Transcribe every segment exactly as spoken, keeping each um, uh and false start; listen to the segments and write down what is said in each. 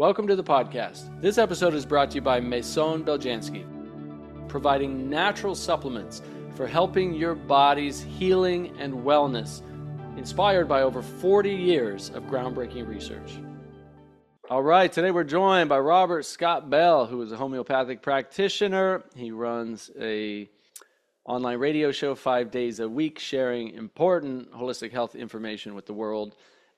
Welcome to the podcast. This episode is brought to you by Maison Beljanski, providing natural supplements for helping your body's healing and wellness, inspired by over forty years of groundbreaking research. All right, today we're joined by Robert Scott Bell, who is a homeopathic practitioner. He runs a online radio show five days a week, sharing important holistic health information with the world,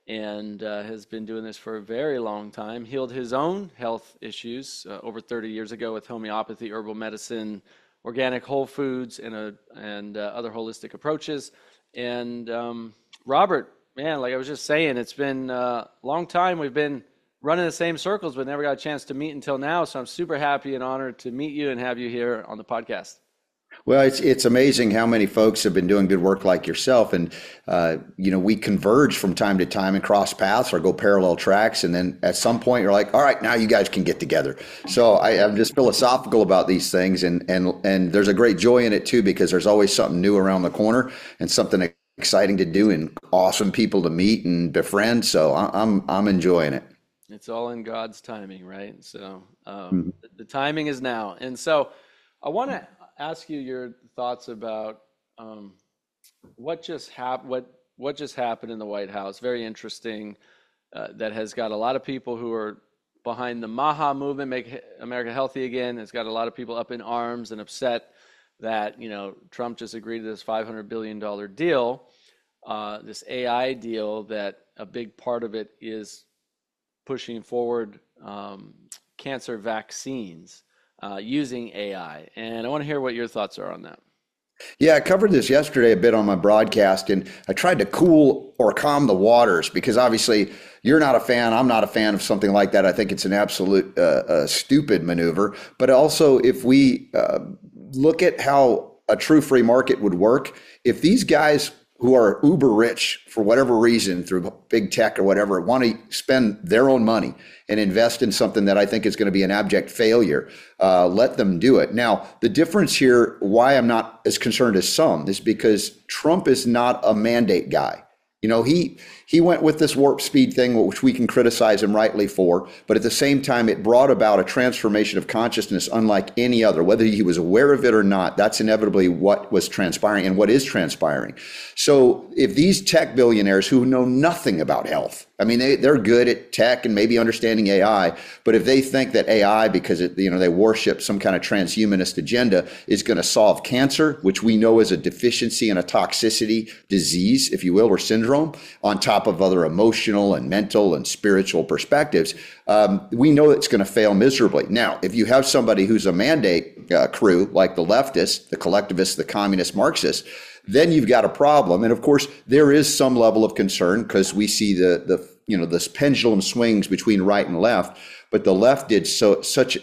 and uh, has been doing this for a very long time. Healed his own health issues uh, over thirty years ago with homeopathy, herbal medicine, organic whole foods, and, a, and uh, other holistic approaches. And um, Robert, man, like I was just saying, it's been a long time. We've been running the same circles, but never got a chance to meet until now. So I'm super happy and honored to meet you and have you here on the podcast. Well, it's it's amazing how many folks have been doing good work like yourself. And, uh, you know, we converge from time to time and cross paths or go parallel tracks. And then at some point you're like, all right, now you guys can get together. So I, I'm just philosophical about these things. And, and, and there's a great joy in it, too, because there's always something new around the corner and something exciting to do and awesome people to meet and befriend. So I'm I'm enjoying it. It's all in God's timing, right? So um, Mm-hmm. the, the timing is now. And so I want to ask you your thoughts about um, what just happened. What what just happened in the White House? Very interesting. Uh, that has got a lot of people who are behind the MAHA movement, Make America Healthy Again. It's got a lot of people up in arms and upset that you know Trump just agreed to this five hundred billion dollars deal, uh, this A I deal. That a big part of it is pushing forward um, cancer vaccines. Uh, using A I. And I want to hear what your thoughts are on that. Yeah, I covered this yesterday a bit on my broadcast, and I tried to cool or calm the waters because obviously you're not a fan, I'm not a fan of something like that. I think it's an absolute uh, uh, stupid maneuver. But also, if we uh, look at how a true free market would work, if these guys who are uber rich for whatever reason through big tech or whatever want to spend their own money and invest in something that I think is going to be an abject failure, uh, let them do it. Now, the difference here, why I'm not as concerned as some, is because Trump is not a mandate guy. You know, he he went with this warp speed thing, which we can criticize him rightly for, but at the same time, it brought about a transformation of consciousness unlike any other. Whether he was aware of it or not, that's inevitably what was transpiring and what is transpiring. So if these tech billionaires who know nothing about health, I mean, they, they're good at tech and maybe understanding A I, but if they think that A I, because it, you know they worship some kind of transhumanist agenda, is going to solve cancer, which we know is a deficiency and a toxicity disease, if you will, or syndrome, on top of other emotional and mental and spiritual perspectives, um, we know it's going to fail miserably. Now, if you have somebody who's a mandate uh, crew, like the leftists, the collectivists, the communist Marxists, then you've got a problem. And of course, there is some level of concern because we see the, the, you know, this pendulum swings between right and left, but the left did so such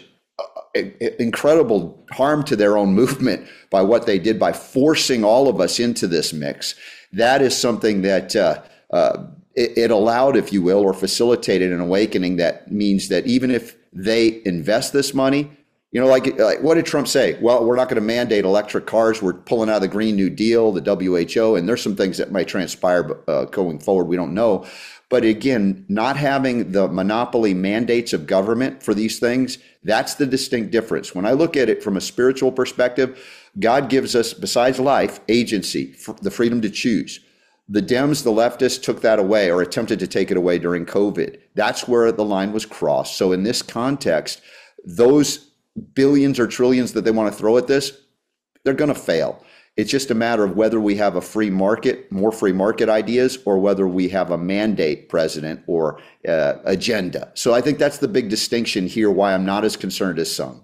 incredible harm to their own movement by what they did by forcing all of us into this mix. That is something that uh, uh, it, it allowed, if you will, or facilitated an awakening that means that even if they invest this money, you know, like, like what did Trump say? Well, we're not going to mandate electric cars. We're pulling out of the Green New Deal, the W H O, and there's some things that might transpire uh, going forward. We don't know. But again, not having the monopoly mandates of government for these things, that's the distinct difference. When I look at it from a spiritual perspective, God gives us, besides life, agency, the freedom to choose. The Dems, the leftists, took that away or attempted to take it away during COVID. That's where the line was crossed. So in this context, those billions or trillions that they want to throw at this, they're going to fail. It's just a matter of whether we have a free market, more free market ideas, or whether we have a mandate president or uh, agenda. So I think that's the big distinction here, why I'm not as concerned as some.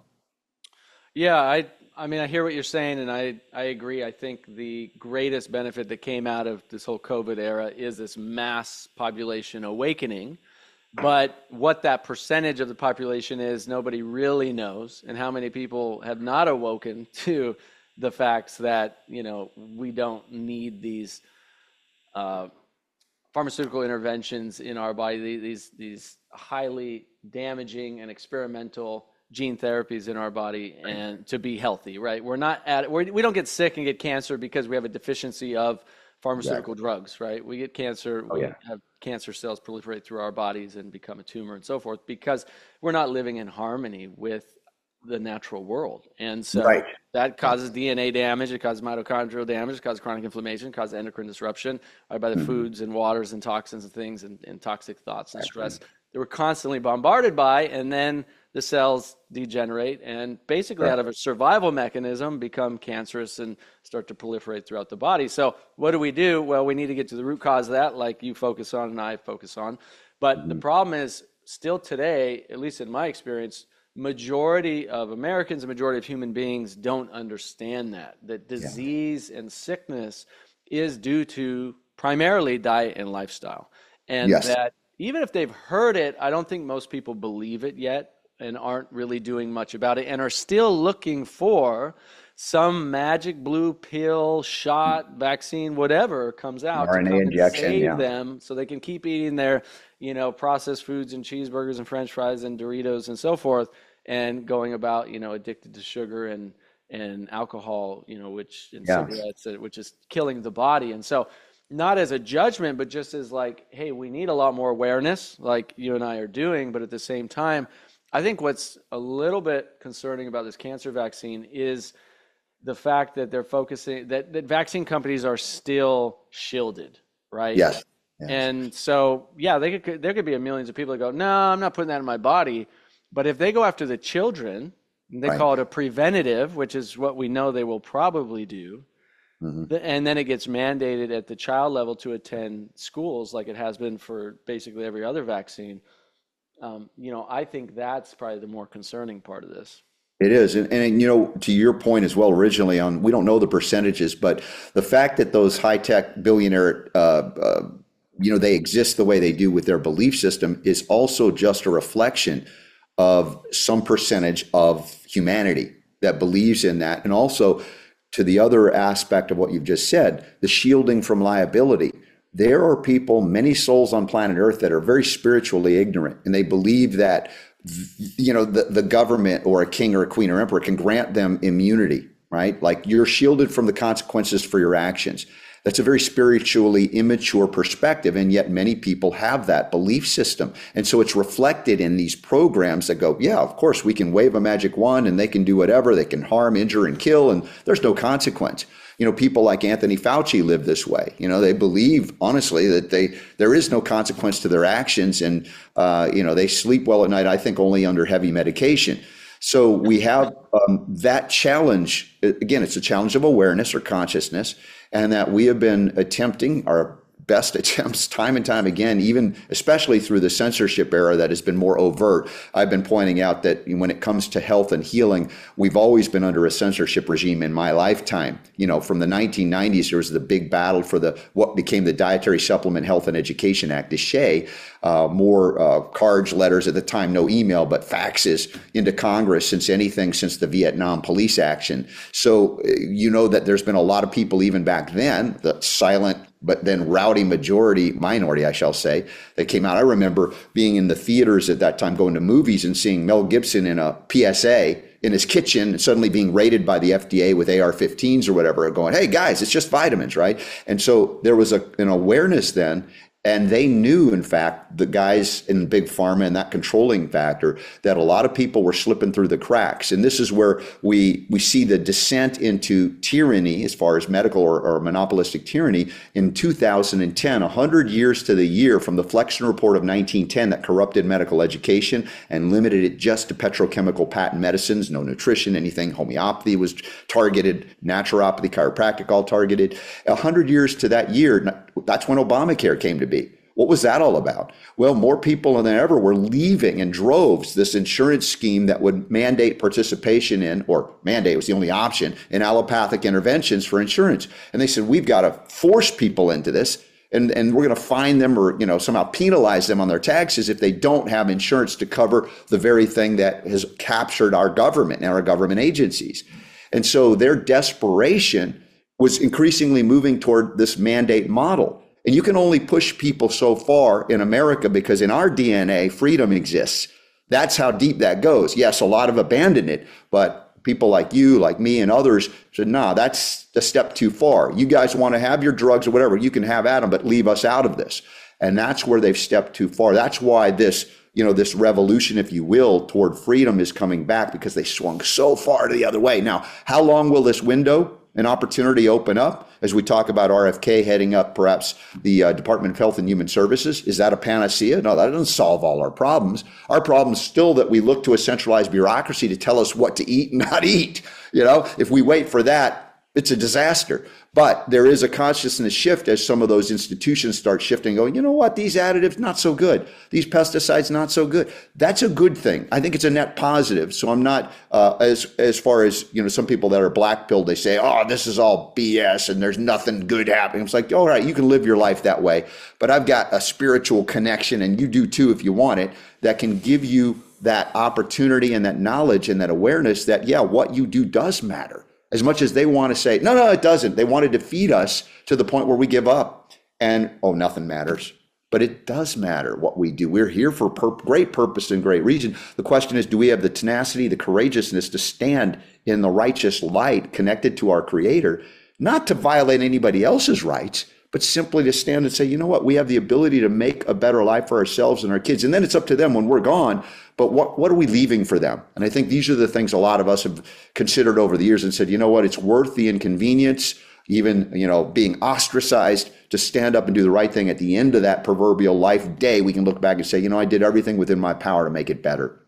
Yeah, I I mean, I hear what you're saying, and I, I agree. I think the greatest benefit that came out of this whole COVID era is this mass population awakening. But what that percentage of the population is, nobody really knows, and how many people have not awoken to the facts that, you know, we don't need these uh, pharmaceutical interventions in our body, these these highly damaging and experimental gene therapies in our body, and to be healthy, right? We're not at we're, we don't get sick and get cancer because we have a deficiency of pharmaceutical Exactly. drugs, right? We get cancer, Oh we yeah. have cancer cells proliferate through our bodies and become a tumor and so forth because we're not living in harmony with the natural world. And so Right. that Yeah. causes D N A damage, it causes mitochondrial damage, it causes chronic inflammation, it causes endocrine disruption, right, by the Mhm. foods and waters and toxins and things and, and toxic thoughts and stress Exactly. that we're constantly bombarded by. And then the cells degenerate and basically out Correct. of a survival mechanism become cancerous and start to proliferate throughout the body. So what do we do? Well, we need to get to the root cause of that, like you focus on and I focus on. But the Mhm. problem is still today, at least in my experience, majority of Americans, a majority of human beings don't understand that, that Yeah. disease and sickness is due to primarily diet and lifestyle. And Yes. that even if they've heard it, I don't think most people believe it yet and aren't really doing much about it and are still looking for some magic blue pill, shot, vaccine, whatever comes An out to R N A come and injection. save Yeah. them so they can keep eating their, you know, processed foods and cheeseburgers and French fries and Doritos and so forth, and going about, you know, addicted to sugar and and alcohol, you know, which and Yeah. cigarettes, uh, which is killing the body. And so, not as a judgment, but just as like, hey, we need a lot more awareness, like you and I are doing. But at the same time, I think what's a little bit concerning about this cancer vaccine is the fact that they're focusing that, that vaccine companies are still shielded, right? Yes. Yes. And so, yeah, they could there could be a millions of people that go, no, I'm not putting that in my body. But if they go after the children, and they Right. call it a preventative, which is what we know they will probably do, Mhm. th- and then it gets mandated at the child level to attend schools like it has been for basically every other vaccine. Um, you know, I think that's probably the more concerning part of this. It is. And, and, you know, to your point as well, originally on, we don't know the percentages, but the fact that those high tech billionaire, uh, uh, you know, they exist the way they do with their belief system is also just a reflection of some percentage of humanity that believes in that. And also to the other aspect of what you've just said, the shielding from liability. There are people, many souls on planet Earth that are very spiritually ignorant, and they believe that, you know, the, the government or a king or a queen or emperor can grant them immunity, right? Like you're shielded from the consequences for your actions. That's a very spiritually immature perspective, and yet many people have that belief system. And so it's reflected in these programs that go, yeah, of course, we can wave a magic wand and they can do whatever. They can harm, injure, and kill, and there's no consequence. You know, people like Anthony Fauci live this way. You know, they believe, honestly, that they there is no consequence to their actions, and, uh, you know, they sleep well at night, I think, only under heavy medication. So we have um, that challenge. Again, it's a challenge of awareness or consciousness, and that we have been attempting our best attempts time and time again, even especially through the censorship era that has been more overt. I've been pointing out that when it comes to health and healing, we've always been under a censorship regime in my lifetime. You know, from the nineteen nineties, there was the big battle for the what became the Dietary Supplement Health and Education Act, D S H E A, uh, more uh, cards, letters at the time, no email, but faxes into Congress since anything since the Vietnam police action. So uh, you know that there's been a lot of people even back then, the silent but then rowdy majority, minority, I shall say, that came out. I remember being in the theaters at that time, going to movies and seeing Mel Gibson in a P S A in his kitchen and suddenly being raided by the F D A with A R fifteens or whatever, going, hey guys, it's just vitamins, right? And so there was a, an awareness then. And they knew, in fact, the guys in big pharma and that controlling factor, that a lot of people were slipping through the cracks. And this is where we we see the descent into tyranny, as far as medical or, or monopolistic tyranny, in two thousand ten, one hundred years to the year from the Flexner Report of nineteen ten that corrupted medical education and limited it just to petrochemical patent medicines, no nutrition, anything. Homeopathy was targeted, naturopathy, chiropractic, all targeted. one hundred years to that year, that's when Obamacare came to be. What was that all about? Well, more people than ever were leaving in droves this insurance scheme that would mandate participation in, or mandate was the only option, in allopathic interventions for insurance. And they said, we've got to force people into this, and, and we're going to fine them or, you know, somehow penalize them on their taxes if they don't have insurance to cover the very thing that has captured our government and our government agencies. And so their desperation was increasingly moving toward this mandate model. And you can only push people so far in America because in our D N A, freedom exists. That's how deep that goes. Yes, a lot have abandoned it, but people like you, like me, and others said, "No, that's a step too far. You guys want to have your drugs or whatever, you can have at them, but leave us out of this." And that's where they've stepped too far. That's why this, you know, this revolution, if you will, toward freedom is coming back, because they swung so far to the other way. Now, how long will this window and opportunity open up as we talk about R F K heading up perhaps the uh, Department of Health and Human Services? Is that a panacea? No, that doesn't solve all our problems. Our problem is still that we look to a centralized bureaucracy to tell us what to eat and not eat. You know, if we wait for that, it's a disaster. But there is a consciousness shift as some of those institutions start shifting, going, you know what, these additives, not so good. These pesticides, not so good. That's a good thing. I think it's a net positive. So I'm not, uh, as as far as, you know, some people that are black pilled, they say, oh, this is all B S and there's nothing good happening. It's like, all right, you can live your life that way. But I've got a spiritual connection, and you do too if you want it, that can give you that opportunity and that knowledge and that awareness that, yeah, what you do does matter. As much as they want to say, no, no, it doesn't. They want to defeat us to the point where we give up and, oh, nothing matters. But it does matter what we do. We're here for pur- great purpose and great reason. The question is, do we have the tenacity, the courageousness to stand in the righteous light connected to our Creator, not to violate anybody else's rights, but simply to stand and say, you know what, we have the ability to make a better life for ourselves and our kids. And then it's up to them when we're gone. But what, what are we leaving for them? And I think these are the things a lot of us have considered over the years and said, you know what, it's worth the inconvenience, even, you know, being ostracized, to stand up and do the right thing. At the end of that proverbial life day, we can look back and say, you know, I did everything within my power to make it better.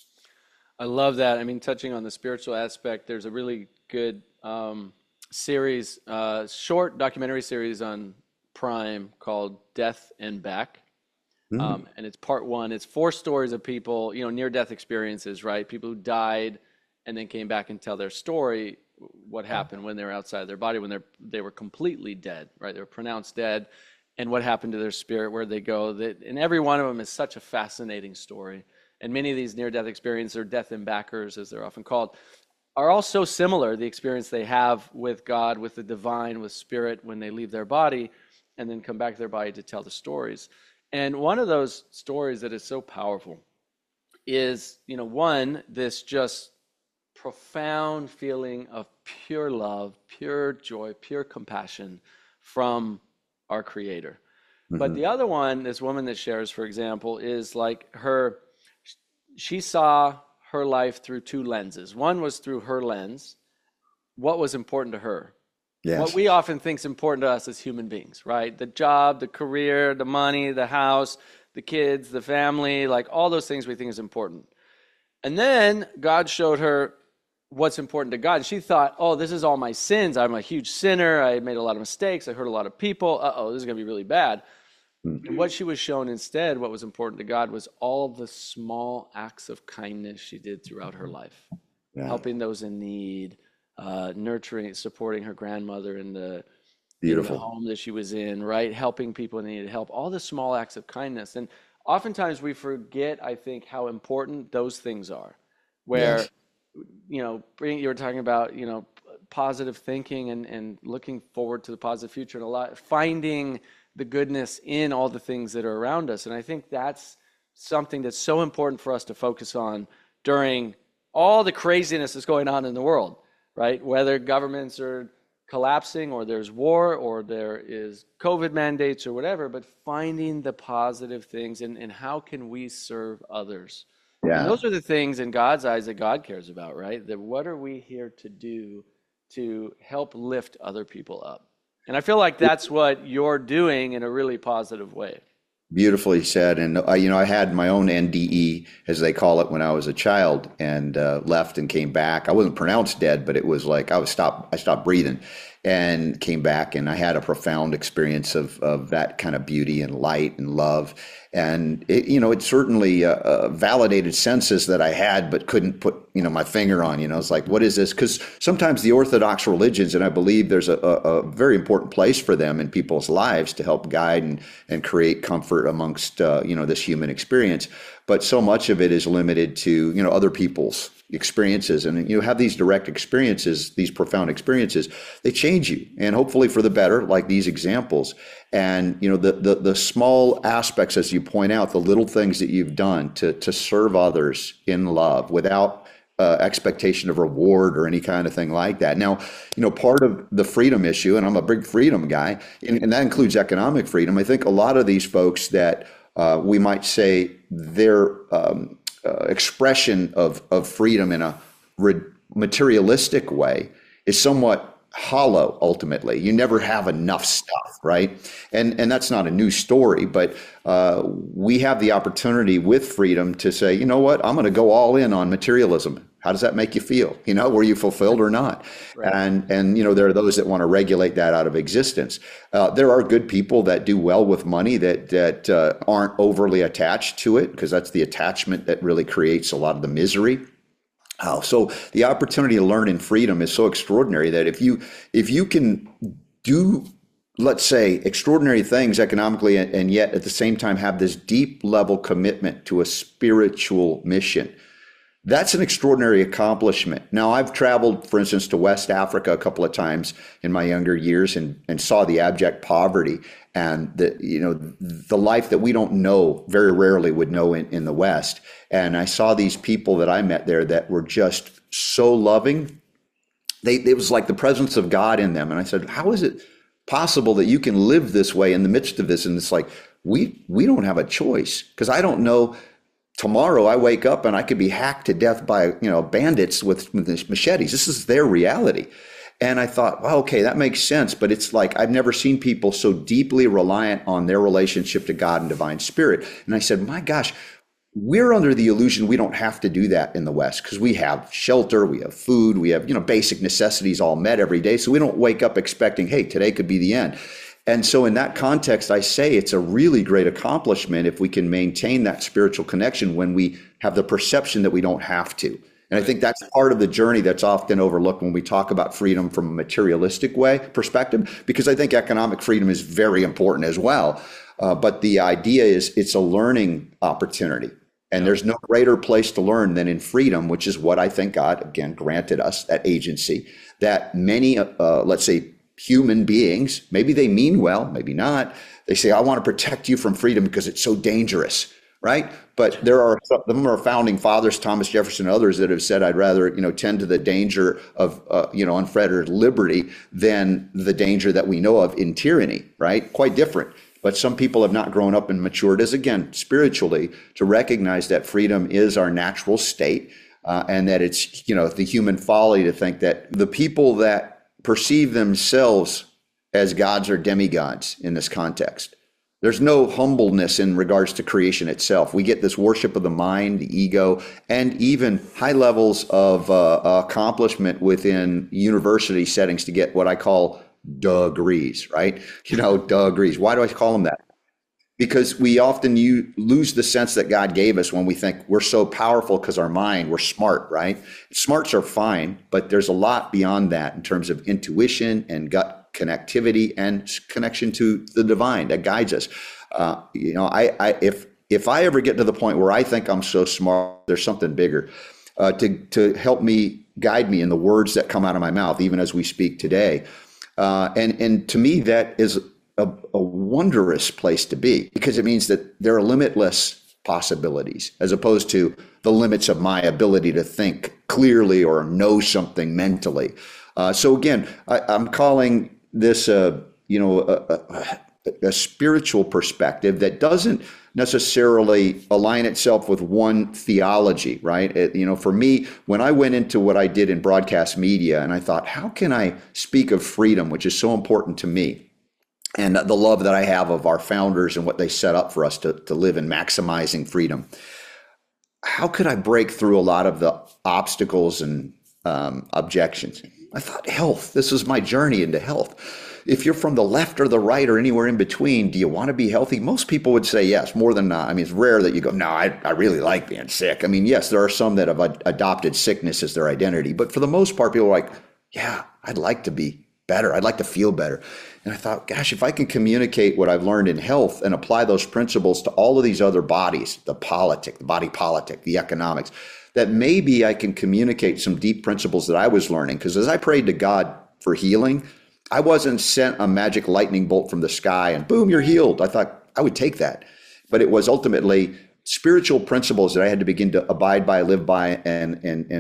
I love that. I mean, touching on the spiritual aspect, there's a really good um, series, uh, short documentary series on Prime called Death and Back. Mm. Um, and it's part one. It's four stories of people, you know, near-death experiences, right? People who died and then came back and tell their story, what happened when they were outside their body, when they're they were completely dead, right? They were pronounced dead, and what happened to their spirit, where they go. That, and every one of them is such a fascinating story. And many of these near-death experiences, or death and backers, as they're often called, are all so similar, the experience they have with God, with the divine, with spirit, when they leave their body and then come back to their body to tell the stories. And one of those stories that is so powerful is, you know, one, this just profound feeling of pure love, pure joy, pure compassion from our Creator. Mm-hmm. But the other one, this woman that shares, for example, is like her, she saw her life through two lenses. One was through her lens, what was important to her. Yes. What we often think is important to us as human beings, right? The job, the career, the money, the house, the kids, the family, like all those things we think is important. And then God showed her what's important to God. And she thought, oh, this is all my sins. I'm a huge sinner. I made a lot of mistakes. I hurt a lot of people. Uh-oh, this is going to be really bad. Mm-hmm. And what she was shown instead, what was important to God, was all the small acts of kindness she did throughout her life. Yeah. Helping those in need, uh, nurturing, supporting her grandmother in the, Beautiful. In the home that she was in, right? Helping people that needed help. All the small acts of kindness. And oftentimes we forget, I think, how important those things are. Where, yes. you know, you were talking about, you know, positive thinking and, and looking forward to the positive future, and a lot, finding the goodness in all the things that are around us. And I think that's something that's so important for us to focus on during all the craziness that's going on in the world, right? Whether governments are collapsing, or there's war, or there is COVID mandates or whatever, but finding the positive things, and, and how can we serve others? Yeah. And those are the things in God's eyes that God cares about, right? That what are we here to do to help lift other people up? And I feel like that's what you're doing in a really positive way. Beautifully said. And, uh, you know, I had my own N D E, as they call it, when I was a child, and uh, left and came back. I wasn't pronounced dead, but it was like I was stopped, I stopped breathing, and came back. And I had a profound experience of, of that kind of beauty and light and love. And, it, you know, it certainly uh, uh, validated senses that I had, but couldn't put, you know, my finger on. You know, it's like, what is this? Because sometimes the Orthodox religions, and I believe there's a, a, a very important place for them in people's lives to help guide and, and create comfort amongst, uh, you know, this human experience. But so much of it is limited to, you know, other people's experiences. And you have these direct experiences, these profound experiences, they change you, and hopefully for the better, like these examples. And, you know, the, the, the small aspects, as you point out, the little things that you've done to, to serve others in love without uh, expectation of reward or any kind of thing like that. Now, you know, part of the freedom issue, and I'm a big freedom guy, and, and that includes economic freedom. I think a lot of these folks that uh, we might say their um, uh, expression of, of freedom in a re- materialistic way is somewhat hollow. Ultimately, you never have enough stuff, right? And and that's not a new story, but uh, we have the opportunity with freedom to say, you know what, I'm going to go all in on materialism. How does that make you feel? You know, were you fulfilled or not? Right. And and you know, there are those that want to regulate that out of existence. Uh, there are good people that do well with money that that uh, aren't overly attached to it, because that's the attachment that really creates a lot of the misery. Oh, so the opportunity to learn in freedom is so extraordinary that if you if you can do, let's say, extraordinary things economically, and, and yet at the same time have this deep level commitment to a spiritual mission, that's an extraordinary accomplishment. Now, I've traveled, for instance, to West Africa a couple of times in my younger years, and, and saw the abject poverty and the, you know, the life that we don't know, very rarely would know in, in the West. And I saw these people that I met there that were just so loving. They, it was like the presence of God in them. And I said, how is it possible that you can live this way in the midst of this? And it's like, we, we don't have a choice, because I don't know. Tomorrow I wake up and I could be hacked to death by, you know, bandits with, with machetes. This is their reality. And I thought, well, okay, that makes sense. But it's like, I've never seen people so deeply reliant on their relationship to God and divine spirit. And I said, my gosh, we're under the illusion we don't have to do that in the West, because we have shelter, we have food, we have, you know, basic necessities all met every day. So we don't wake up expecting, hey, today could be the end. And so in that context, I say it's a really great accomplishment if we can maintain that spiritual connection when we have the perception that we don't have to. And I think that's part of the journey that's often overlooked when we talk about freedom from a materialistic way perspective, because I think economic freedom is very important as well. Uh, but the idea is it's a learning opportunity. And there's no greater place to learn than in freedom, which is what I think God, again, granted us, that agency, that many, uh, let's say, human beings, maybe they mean well, maybe not. They say, I want to protect you from freedom because it's so dangerous, right? But there are some of them are founding fathers, Thomas Jefferson and others, that have said, I'd rather, you know, tend to the danger of, uh, you know, unfettered liberty than the danger that we know of in tyranny, right? Quite different. But some people have not grown up and matured as, again, spiritually, to recognize that freedom is our natural state, uh, and that it's, you know, the human folly to think that the people that perceive themselves as gods or demigods in this context. There's no humbleness in regards to creation itself. We get this worship of the mind, the ego, and even high levels of uh, accomplishment within university settings to get what I call degrees, right? You know, degrees. Why do I call them that? Because we often you lose the sense that God gave us when we think we're so powerful because our mind, we're smart, right? Smarts are fine, but there's a lot beyond that in terms of intuition and gut connectivity and connection to the divine that guides us. Uh, you know, I, I if if I ever get to the point where I think I'm so smart, there's something bigger uh, to to help me guide me in the words that come out of my mouth, even as we speak today. Uh, and and to me, that is A, a wondrous place to be, because it means that there are limitless possibilities as opposed to the limits of my ability to think clearly or know something mentally. Uh, so again, I, I'm calling this a, you know, a, a, a spiritual perspective that doesn't necessarily align itself with one theology, right? It, you know, for me, when I went into what I did in broadcast media, and I thought, how can I speak of freedom, which is so important to me, and the love that I have of our founders and what they set up for us to, to live in maximizing freedom. How could I break through a lot of the obstacles and um, objections? I thought, health, this is my journey into health. If you're from the left or the right or anywhere in between, do you want to be healthy? Most people would say yes, more than not. I mean, it's rare that you go, no, I, I really like being sick. I mean, yes, there are some that have ad- adopted sickness as their identity, but for the most part, people are like, yeah, I'd like to be better. I'd like to feel better. And I thought, gosh, if I can communicate what I've learned in health and apply those principles to all of these other bodies, the politic, the body politic, the economics, that maybe I can communicate some deep principles that I was learning. Because as I prayed to God for healing, I wasn't sent a magic lightning bolt from the sky and boom, you're healed. I thought I would take that. But it was ultimately spiritual principles that I had to begin to abide by, live by, and and and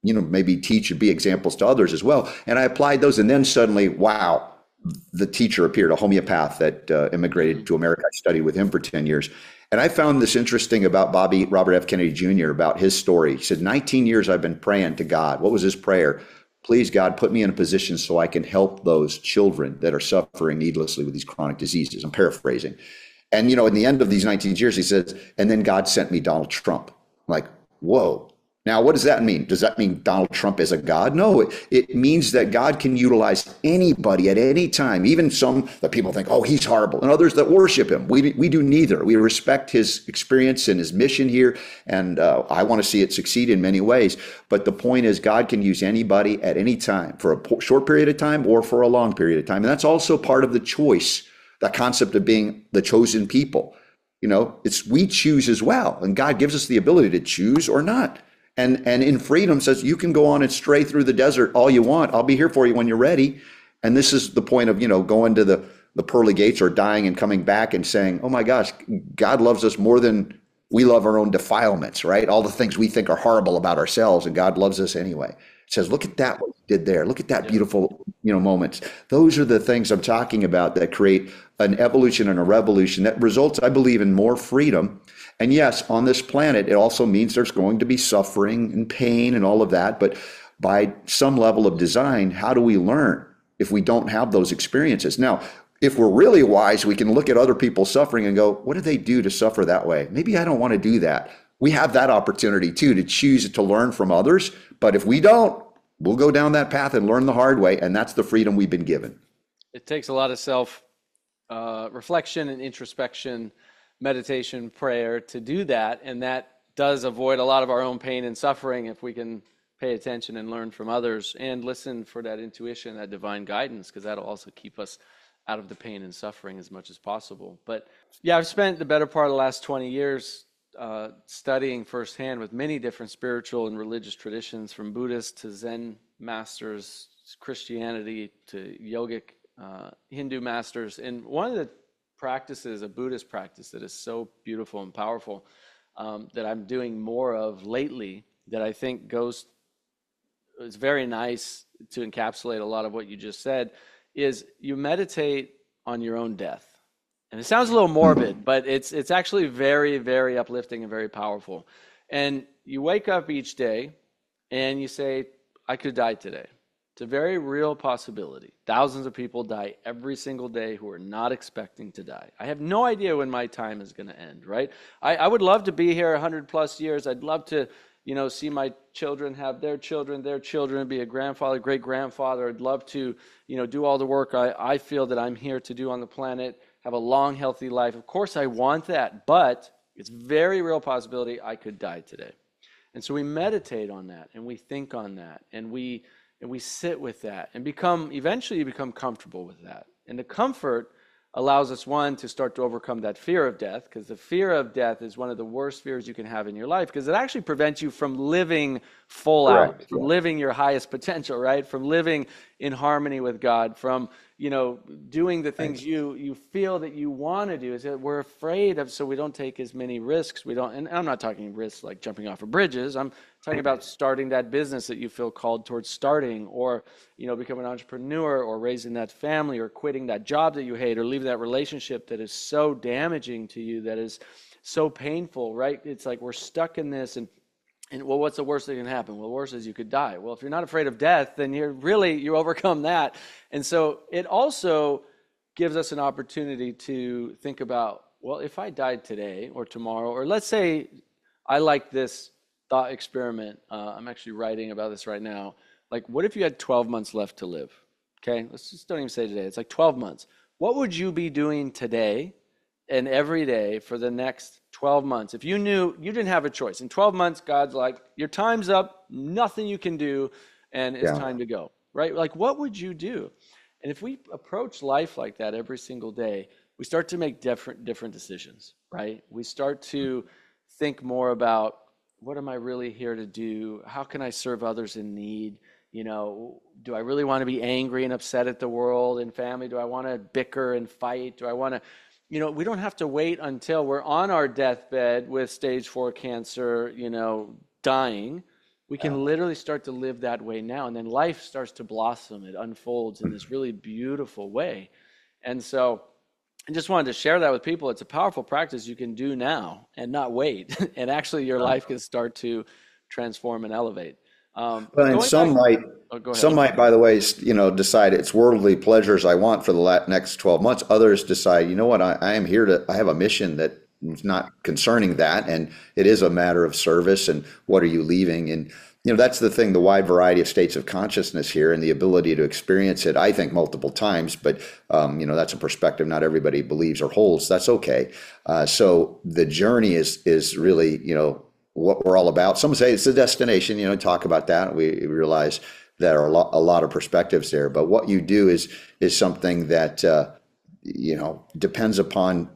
you know, maybe teach and be examples to others as well. And I applied those, and then suddenly, wow, the teacher appeared, a homeopath that uh, immigrated to America. I studied with him for ten years. And I found this interesting about Bobby Robert F. Kennedy Junior, about his story. He said, nineteen years I've been praying to God. What was his prayer? Please, God, put me in a position so I can help those children that are suffering needlessly with these chronic diseases. I'm paraphrasing. And, you know, in the end of these nineteen years, he says, and then God sent me Donald Trump. I'm like, whoa. Now, what does that mean? Does that mean Donald Trump is a God? No, it, it means that God can utilize anybody at any time, even some that people think, oh, he's horrible, and others that worship him. We, we do neither. We respect his experience and his mission here, and uh, I want to see it succeed in many ways. But the point is, God can use anybody at any time, for a short period of time or for a long period of time. And that's also part of the choice, that concept of being the chosen people. You know, it's we choose as well, and God gives us the ability to choose or not. And and in freedom says, you can go on and stray through the desert all you want. I'll be here for you when you're ready. And this is the point of, you know, going to the, the pearly gates or dying and coming back and saying, oh my gosh, God loves us more than we love our own defilements, right? All the things we think are horrible about ourselves, and God loves us anyway. It says, look at that, what you did there. Look at that yeah. beautiful, you know, moments. Those are the things I'm talking about that create an evolution and a revolution that results, I believe, in more freedom. And yes, on this planet, it also means there's going to be suffering and pain and all of that. But by some level of design, how do we learn if we don't have those experiences? Now, if we're really wise, we can look at other people suffering and go, what did they do to suffer that way? Maybe I don't want to do that. We have that opportunity too, to choose to learn from others. But if we don't, we'll go down that path and learn the hard way. And that's the freedom we've been given. It takes a lot of self uh, reflection and introspection, meditation, prayer to do that. And that does avoid a lot of our own pain and suffering if we can pay attention and learn from others and listen for that intuition, that divine guidance, because that'll also keep us out of the pain and suffering as much as possible. But yeah, I've spent the better part of the last twenty years uh, studying firsthand with many different spiritual and religious traditions, from Buddhist to Zen masters, Christianity to yogic uh, Hindu masters. And one of the practices, a Buddhist practice that is so beautiful and powerful, um, that I'm doing more of lately, that I think goes, it's very nice to encapsulate a lot of what you just said, is you meditate on your own death. And it sounds a little morbid, but it's it's actually very, very uplifting and very powerful. And you wake up each day and you say, I could die today. It's a very real possibility. Thousands of people die every single day who are not expecting to die. I have no idea when my time is going to end, right? I, I would love to be here one hundred plus years. I'd love to, you know, see my children have their children, their children, be a grandfather, great grandfather. I'd love to, you know, do all the work I, I feel that I'm here to do on the planet, have a long, healthy life. Of course, I want that, but it's very real possibility I could die today. And so we meditate on that, and we think on that, and we and we sit with that, and become eventually you become comfortable with that. And the comfort allows us, one, to start to overcome that fear of death, because the fear of death is one of the worst fears you can have in your life, because it actually prevents you from living full Correct. out, from Yeah. living your highest potential, right? From living in harmony with God, from, you know, doing the things you you feel that you want to do. Is that we're afraid of, so we don't take as many risks. We don't, and I'm not talking risks like jumping off of bridges. I'm talking about starting that business that you feel called towards starting, or, you know, becoming an entrepreneur, or raising that family, or quitting that job that you hate, or leaving that relationship that is so damaging to you, that is so painful, right? It's like we're stuck in this, and And well, what's the worst that can happen? Well, the worst is you could die. Well, if you're not afraid of death, then you're really, you overcome that. And so it also gives us an opportunity to think about, well, if I died today or tomorrow, or let's say I like this thought experiment. Uh, I'm actually writing about this right now. Like, what if you had twelve months left to live? Okay, let's just don't even say today. It's like twelve months. What would you be doing today and every day for the next twelve months? If you knew you didn't have a choice, in twelve months, God's like, your time's up, nothing you can do, and it's Yeah. time to go, right? Like, what would you do? And if we approach life like that every single day, we start to make different different decisions, right? We start to think more about, what am I really here to do? How can I serve others in need? You know, do I really want to be angry and upset at the world and family? Do I want to bicker and fight? Do I want to, you know, we don't have to wait until we're on our deathbed with stage four cancer, you know, dying. We can literally start to live that way now. And then life starts to blossom. It unfolds in this really beautiful way. And so I just wanted to share that with people. It's a powerful practice you can do now and not wait. And actually your life can start to transform and elevate. Um, well, and some back, might, oh, some might, by the way, you know, decide it's worldly pleasures I want for the next twelve months. Others decide, you know what, I, I am here to, I have a mission that is not concerning that. And it is a matter of service and what are you leaving? And, you know, that's the thing, the wide variety of states of consciousness here and the ability to experience it, I think, multiple times. But, um, you know, that's a perspective not everybody believes or holds. That's okay. Uh, so the journey is, is really, you know, what we're all about. Some say it's the destination, you know, talk about that. We realize there are a lot, a lot of perspectives there, but what you do is, is something that, uh, you know, depends upon,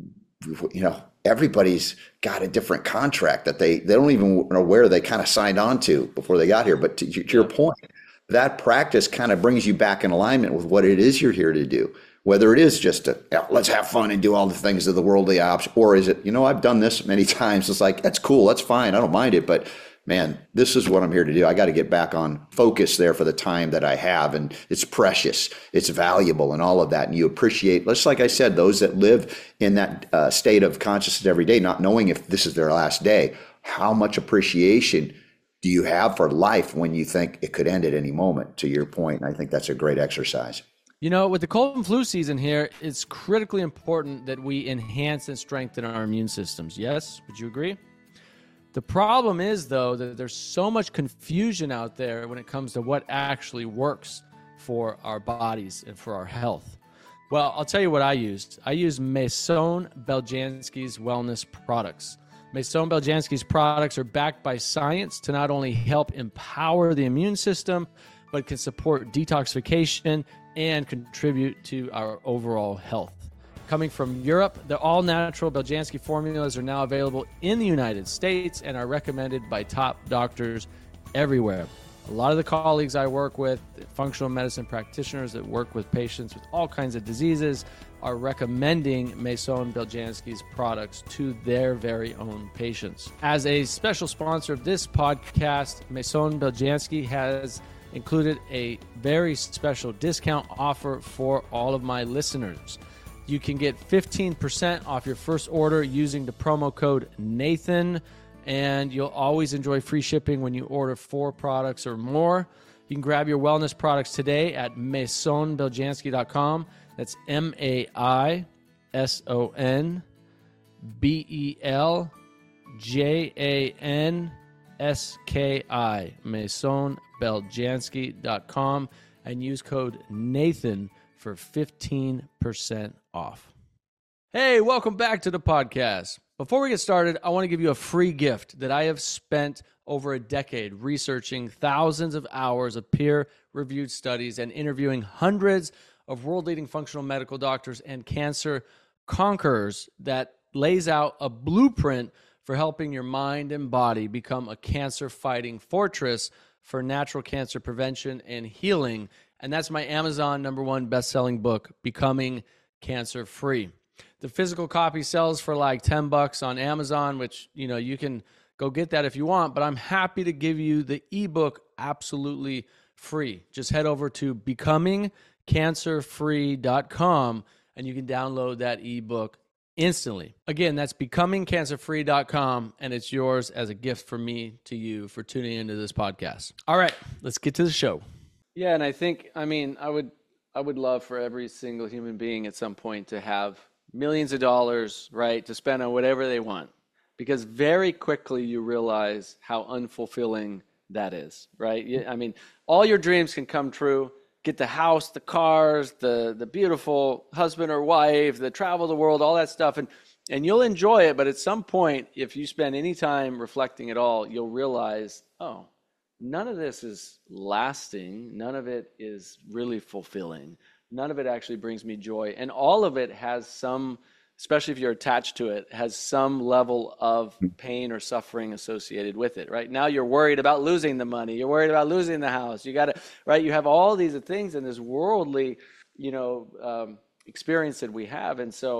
you know, everybody's got a different contract that they, they don't even know where they kind of signed on to before they got here. But to, to your point, that practice kind of brings you back in alignment with what it is you're here to do. Whether it is just to, yeah, let's have fun and do all the things of the worldly option, or is it, you know, I've done this many times. It's like, that's cool. That's fine. I don't mind it. But man, this is what I'm here to do. I got to get back on focus there for the time that I have. And it's precious. It's valuable and all of that. And you appreciate, just like I said, those that live in that uh, state of consciousness every day, not knowing if this is their last day, how much appreciation do you have for life when you think it could end at any moment, to your point? And I think that's a great exercise. You know, with the cold and flu season here, it's critically important that we enhance and strengthen our immune systems. Yes? Would you agree? The problem is, though, that there's so much confusion out there when it comes to what actually works for our bodies and for our health. Well, I'll tell you what I used. I used Maison Beljanski's wellness products. Maison Beljanski's products are backed by science to not only help empower the immune system, but can support detoxification and contribute to our overall health. Coming from Europe, the all-natural Beljanski formulas are now available in the United States and are recommended by top doctors everywhere. A lot of the colleagues I work with, functional medicine practitioners that work with patients with all kinds of diseases, are recommending Maison Beljanski's products to their very own patients. As a special sponsor of this podcast, Maison Beljanski has included a very special discount offer for all of my listeners. You can get fifteen percent off your first order using the promo code Nathan, and you'll always enjoy free shipping when you order four products or more. You can grab your wellness products today at maison beljanski dot com. That's M A I S O N B E L J A N S K I, maison beljanski dot com, and use code Nathan for fifteen percent off. Hey, welcome back to the podcast. Before we get started, I want to give you a free gift that I have spent over a decade researching thousands of hours of peer-reviewed studies and interviewing hundreds of world-leading functional medical doctors and cancer conquerors that lays out a blueprint for helping your mind and body become a cancer-fighting fortress for natural cancer prevention and healing. And that's my Amazon number one best-selling book, Becoming Cancer-Free. The physical copy sells for like ten bucks on Amazon, which, you know, you can go get that if you want, but I'm happy to give you the ebook absolutely free. Just head over to becoming cancer free dot com and you can download that ebook instantly. Again, that's becoming cancer free dot com, and it's yours as a gift from me to you for tuning into this podcast. All right, let's get to the show. Yeah, and I think, I mean, I would I would love for every single human being at some point to have millions of dollars, right, to spend on whatever they want, because very quickly you realize how unfulfilling that is, right? I mean, all your dreams can come true. Get the house, the cars, the the beautiful husband or wife, the travel the world, all that stuff, and and you'll enjoy it. But at some point, if you spend any time reflecting at all, you'll realize, oh, none of this is lasting. None of it is really fulfilling. None of it actually brings me joy, and all of it has some, especially if you're attached to it, has some level of pain or suffering associated with it, right? Now you're worried about losing the money. You're worried about losing the house. You got to, right? You have all these things in this worldly, you know, um, experience that we have. And so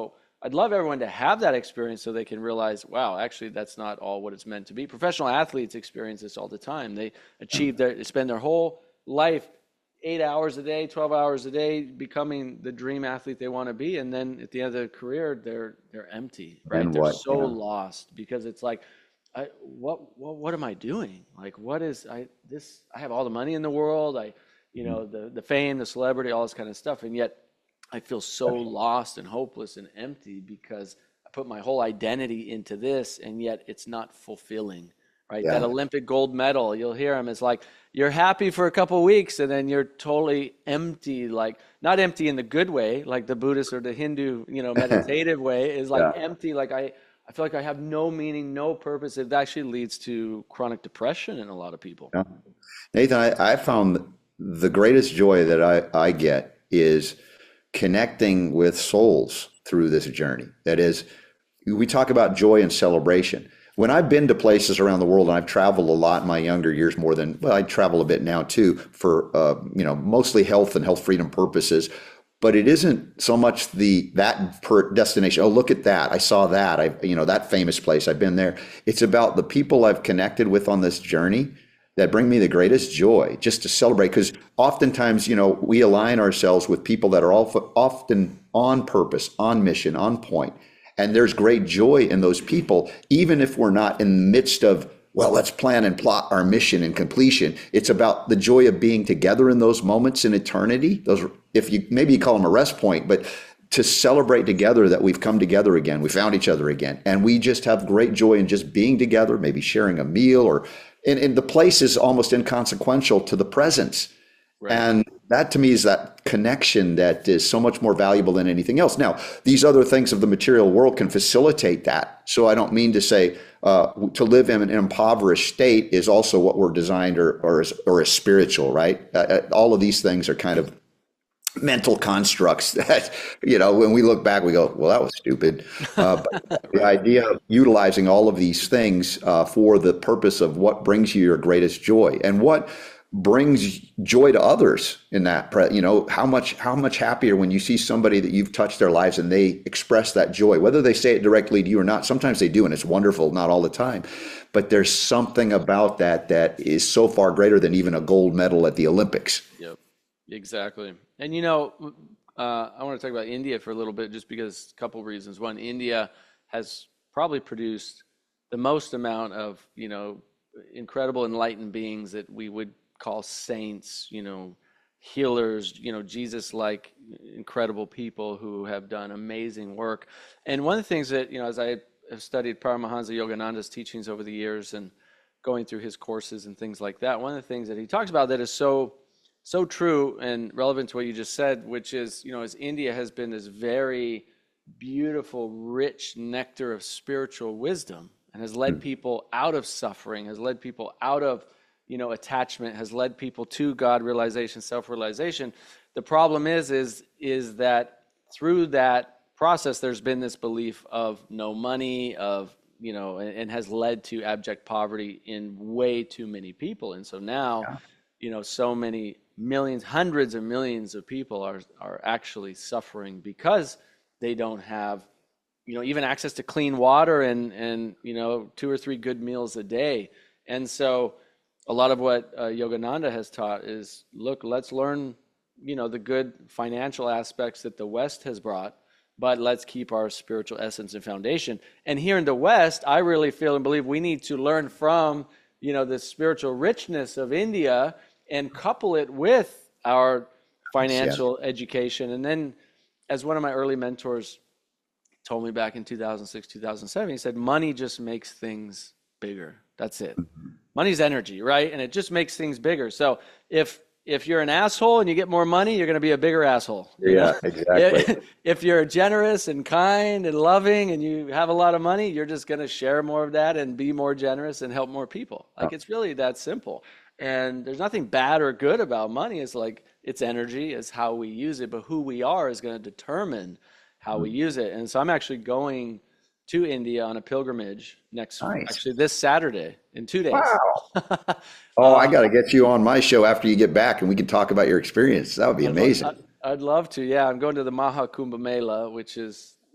I'd love everyone to have that experience so they can realize, wow, actually, that's not all what it's meant to be. Professional athletes experience this all the time. They achieve their, they spend their whole life eight hours a day, twelve hours a day, becoming the dream athlete they want to be. And then at the end of their career, they're, they're empty, right? And They're what? so Yeah. lost because it's like, I, what, what, what am I doing? Like, what is I, this, I have all the money in the world. I, you know, the, the fame, the celebrity, all this kind of stuff. And yet I feel so lost and hopeless and empty because I put my whole identity into this, and yet it's not fulfilling, right? Yeah. That Olympic gold medal, you'll hear them, it's like, you're happy for a couple of weeks and then you're totally empty, like not empty in the good way, like the Buddhist or the Hindu, you know, meditative way is like Yeah. empty. Like I, I feel like I have no meaning, no purpose. It actually leads to chronic depression in a lot of people. Yeah. Nathan, I, I found the greatest joy that I, I get is connecting with souls through this journey. That is, we talk about joy and celebration. When I've been to places around the world, and I've traveled a lot in my younger years, more than, well, I travel a bit now too, for, uh, you know, mostly health and health freedom purposes. But it isn't so much the that per destination. Oh, look at that! I saw that. I, you know, that famous place. I've been there. It's about the people I've connected with on this journey that bring me the greatest joy, just to celebrate. Because oftentimes, you know, we align ourselves with people that are all often on purpose, on mission, on point, and there's great joy in those people, even if we're not in the midst of, well, let's plan and plot our mission and completion. It's about the joy of being together in those moments in eternity. Those, if you maybe you call them a rest point, but to celebrate together that we've come together again, we found each other again, and we just have great joy in just being together, maybe sharing a meal, or and, and the place is almost inconsequential to the presence. Right. And that to me is that connection that is so much more valuable than anything else. Now, these other things of the material world can facilitate that. So I don't mean to say uh, to live in an impoverished state is also what we're designed or or is, or is spiritual, right? Uh, all of these things are kind of mental constructs that, you know, when we look back, we go, well, that was stupid. Uh, but the idea of utilizing all of these things uh, for the purpose of what brings you your greatest joy and what brings joy to others in that, you know, how much, how much happier when you see somebody that you've touched their lives and they express that joy, whether they say it directly to you or not. Sometimes they do, and it's wonderful, not all the time, but there's something about that that is so far greater than even a gold medal at the Olympics. Yep, exactly. And, you know, uh, I want to talk about India for a little bit, just because a couple of reasons. One, India has probably produced the most amount of, you know, incredible enlightened beings that we would call saints, you know, healers, you know, Jesus-like incredible people who have done amazing work. And one of the things that, you know, as I have studied Paramahansa Yogananda's teachings over the years and going through his courses and things like that, one of the things that he talks about that is so so true and relevant to what you just said, which is, you know, as India has been this very beautiful, rich nectar of spiritual wisdom and has led people out of suffering, has led people out of, you know, attachment, has led people to God realization, self-realization. The problem is, is, is that through that process, there's been this belief of no money, of, you know, and, and has led to abject poverty in way too many people. And so now, yeah. you know, so many millions, hundreds of millions of people are are actually suffering because they don't have, you know, even access to clean water and, and you know, two or three good meals a day. And so a lot of what uh, Yogananda has taught is, look, let's learn, you know, the good financial aspects that the West has brought, but let's keep our spiritual essence and foundation. And here in the West, I really feel and believe we need to learn from, you know, the spiritual richness of India and couple it with our financial yes. education. And then, as one of my early mentors told me back in two thousand six, two thousand seven, he said, money just makes things bigger. That's it. Mm-hmm. Money's energy, right? And it just makes things bigger. So if if you're an asshole and you get more money, you're going to be a bigger asshole. Yeah, know? Exactly. If you're generous and kind and loving and you have a lot of money, you're just going to share more of that and be more generous and help more people. Like, oh. It's really that simple. And there's nothing bad or good about money. It's like, it's energy, it's how we use it, but who we are is going to determine how mm-hmm. we use it. And so I'm actually going to India on a pilgrimage next, nice. actually this Saturday in two days. Wow. Oh, um, I got to get you on my show after you get back and we can talk about your experience. That would be I'd amazing. Love, I'd love to. Yeah. I'm going to the Maha Kumbh Mela, which is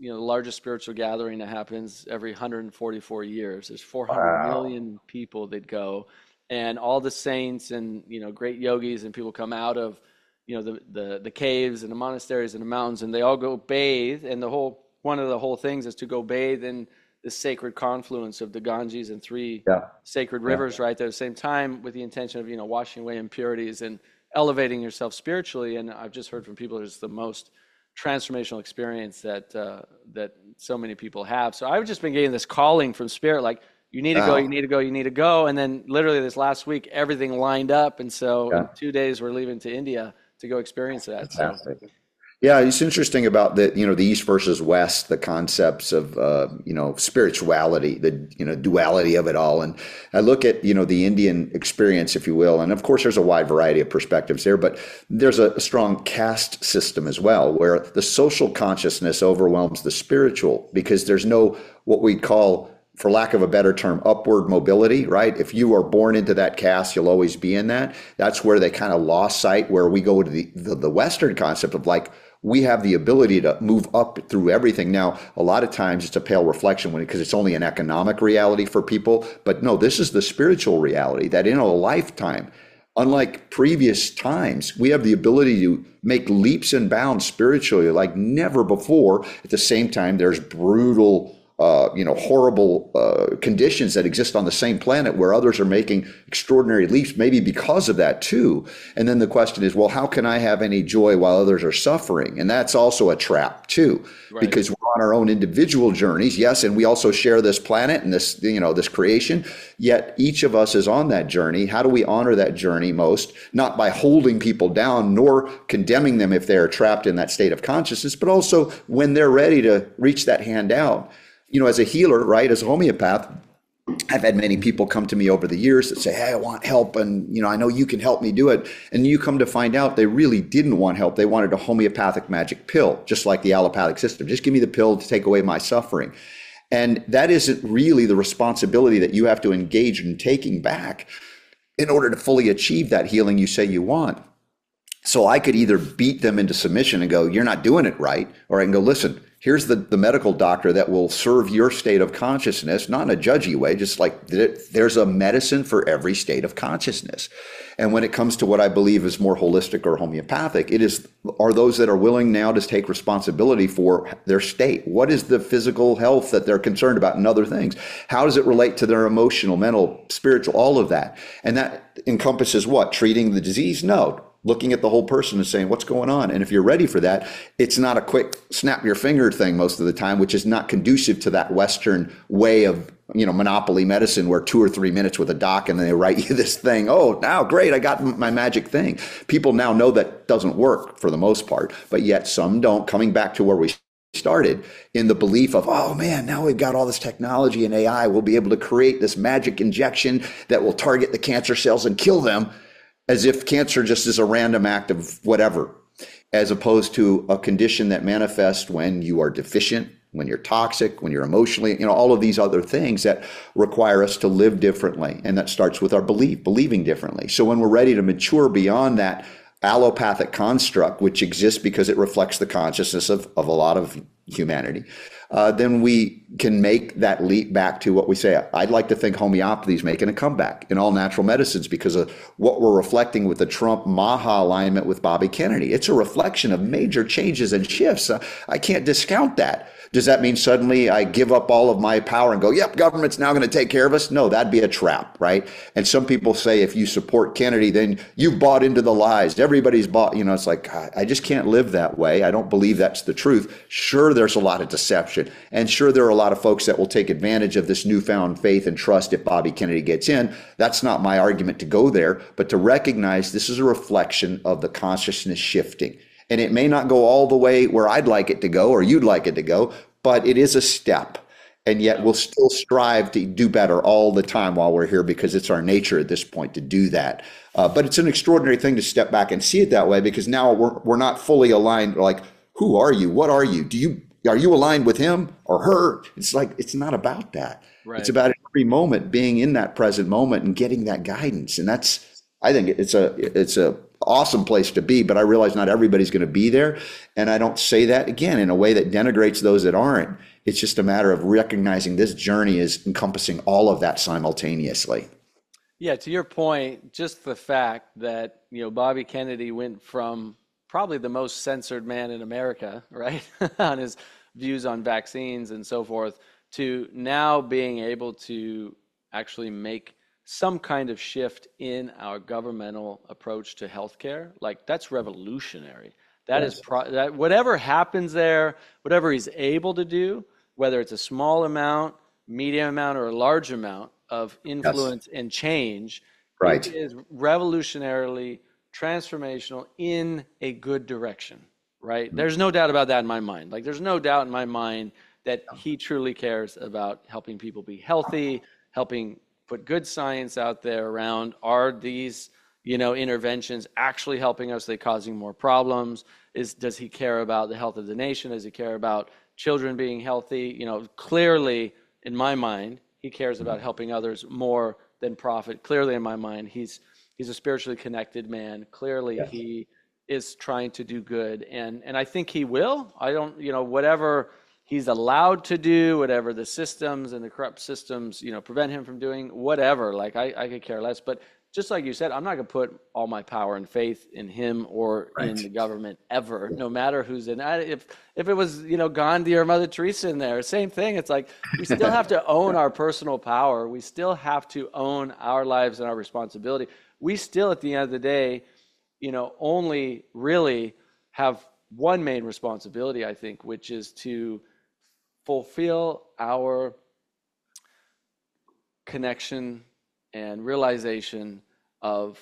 you know, the largest spiritual gathering that happens every one hundred forty-four years. There's four hundred Wow. million people that go, and all the saints and, you know, great yogis and people come out of, you know, the, the, the caves and the monasteries and the mountains, and they all go bathe. And the whole, one of the whole things is to go bathe in the sacred confluence of the Ganges and three Yeah. sacred Yeah. rivers right there at the same time, with the intention of, you know, washing away impurities and elevating yourself spiritually. And I've just heard from people it's the most transformational experience that uh, that so many people have. So I've just been getting this calling from Spirit, like, you need to go, you Wow. need to go, you need to go. And then literally this last week, everything lined up. And so Yeah. in two days, we're leaving to India to go experience that. So Fantastic. Yeah, it's interesting about the, you know, the East versus West, the concepts of, uh, you know, spirituality, the, you know, duality of it all. And I look at, you know, the Indian experience, if you will, and of course there's a wide variety of perspectives there, but there's a strong caste system as well, where the social consciousness overwhelms the spiritual, because there's no, what we call, for lack of a better term, upward mobility, right? If you are born into that caste, you'll always be in that. That's where they kind of lost sight, where we go to the, the, the Western concept of, like, we have the ability to move up through everything. Now, a lot of times it's a pale reflection when, because it's only an economic reality for people. But no, this is the spiritual reality, that in a lifetime, unlike previous times, we have the ability to make leaps and bounds spiritually like never before. At the same time, there's brutal, uh, you know, horrible uh, conditions that exist on the same planet, where others are making extraordinary leaps, maybe because of that too. And then the question is, well, how can I have any joy while others are suffering? And that's also a trap too, right. because we're on our own individual journeys, yes, and we also share this planet and this, you know, this creation. Yet each of us is on that journey. How do we honor that journey most? Not by holding people down nor condemning them if they are trapped in that state of consciousness, but also when they're ready to reach that hand out. You know, as a healer, right, as a homeopath, I've had many people come to me over the years that say, hey, I want help, and, you know, I know you can help me do it. And you come to find out they really didn't want help. They wanted a homeopathic magic pill, just like the allopathic system. Just give me the pill to take away my suffering. And that isn't really the responsibility that you have to engage in taking back in order to fully achieve that healing you say you want. So I could either beat them into submission and go, you're not doing it right, or I can go, listen, here's the, the medical doctor that will serve your state of consciousness, not in a judgy way, just like there's a medicine for every state of consciousness. And when it comes to what I believe is more holistic or homeopathic, it is, are those that are willing now to take responsibility for their state. What is the physical health that they're concerned about and other things? How does it relate to their emotional, mental, spiritual, all of that? And that encompasses what? Treating the disease? No. Looking at the whole person and saying, what's going on? And if you're ready for that, it's not a quick snap your finger thing most of the time, which is not conducive to that Western way of, you know, monopoly medicine, where two or three minutes with a doc and then they write you this thing. Oh, now great, I got my magic thing. People now know that doesn't work for the most part, but yet some don't. Coming back to where we started, in the belief of, oh man, now we've got all this technology and A I, we'll be able to create this magic injection that will target the cancer cells and kill them, as if cancer just is a random act of whatever, as opposed to a condition that manifests when you are deficient, when you're toxic, when you're emotionally, you know, all of these other things that require us to live differently. And that starts with our belief, believing differently. So when we're ready to mature beyond that allopathic construct, which exists because it reflects the consciousness of, of a lot of humanity, uh, then we can make that leap back to what we say. I'd like to think homeopathy is making a comeback in all natural medicines because of what we're reflecting with the Trump Maha alignment with Bobby Kennedy. It's a reflection of major changes and shifts. Uh, I can't discount that. Does that mean suddenly I give up all of my power and go, yep, government's now going to take care of us? No, that'd be a trap, right? And some people say if you support Kennedy, then you've bought into the lies. Everybody's bought, you know, it's like, I just can't live that way. I don't believe that's the truth. Sure, there's a lot of deception. And sure, there are a lot of folks that will take advantage of this newfound faith and trust if Bobby Kennedy gets in. That's not my argument to go there, but to recognize this is a reflection of the consciousness shifting. And it may not go all the way where I'd like it to go or you'd like it to go, but it is a step. And yet we'll still strive to do better all the time while we're here, because it's our nature at this point to do that. Uh, but it's an extraordinary thing to step back and see it that way, because now we're we're not fully aligned. Like, who are you? What are you? Do you are you aligned with him or her? It's like, it's not about that. Right. It's about every moment being in that present moment and getting that guidance. And that's I think it's a it's a awesome place to be, but I realize not everybody's going to be there. And I don't say that again in a way that denigrates those that aren't. It's just a matter of recognizing this journey is encompassing all of that simultaneously. Yeah, to your point, just the fact that, you know, Bobby Kennedy went from probably the most censored man in America, right, on his views on vaccines and so forth, to now being able to actually make some kind of shift in our governmental approach to healthcare. Like, that's revolutionary. That yes. is pro- that whatever happens there, whatever he's able to do, whether it's a small amount, medium amount, or a large amount of influence yes. and change, right. it is revolutionarily transformational in a good direction, right? Mm-hmm. There's no doubt about that in my mind. Like, there's no doubt in my mind that he truly cares about helping people be healthy, helping put good science out there around, are these, you know, interventions actually helping us? Are they causing more problems? Is, does he care about the health of the nation? Does he care about children being healthy? You know, clearly, in my mind, he cares about helping others more than profit. Clearly, in my mind, he's he's a spiritually connected man. Clearly, yes. he is trying to do good, and and I think he will. I don't, you know, whatever he's allowed to do, whatever the systems and the corrupt systems, you know, prevent him from doing, whatever. Like, I, I could care less. But just like you said, I'm not going to put all my power and faith in him or right. in the government ever, no matter who's in. I, if if it was, you know, Gandhi or Mother Teresa in there, same thing. It's like, we still have to own our personal power. We still have to own our lives and our responsibility. We still, at the end of the day, you know, only really have one main responsibility, I think, which is to fulfill our connection and realization of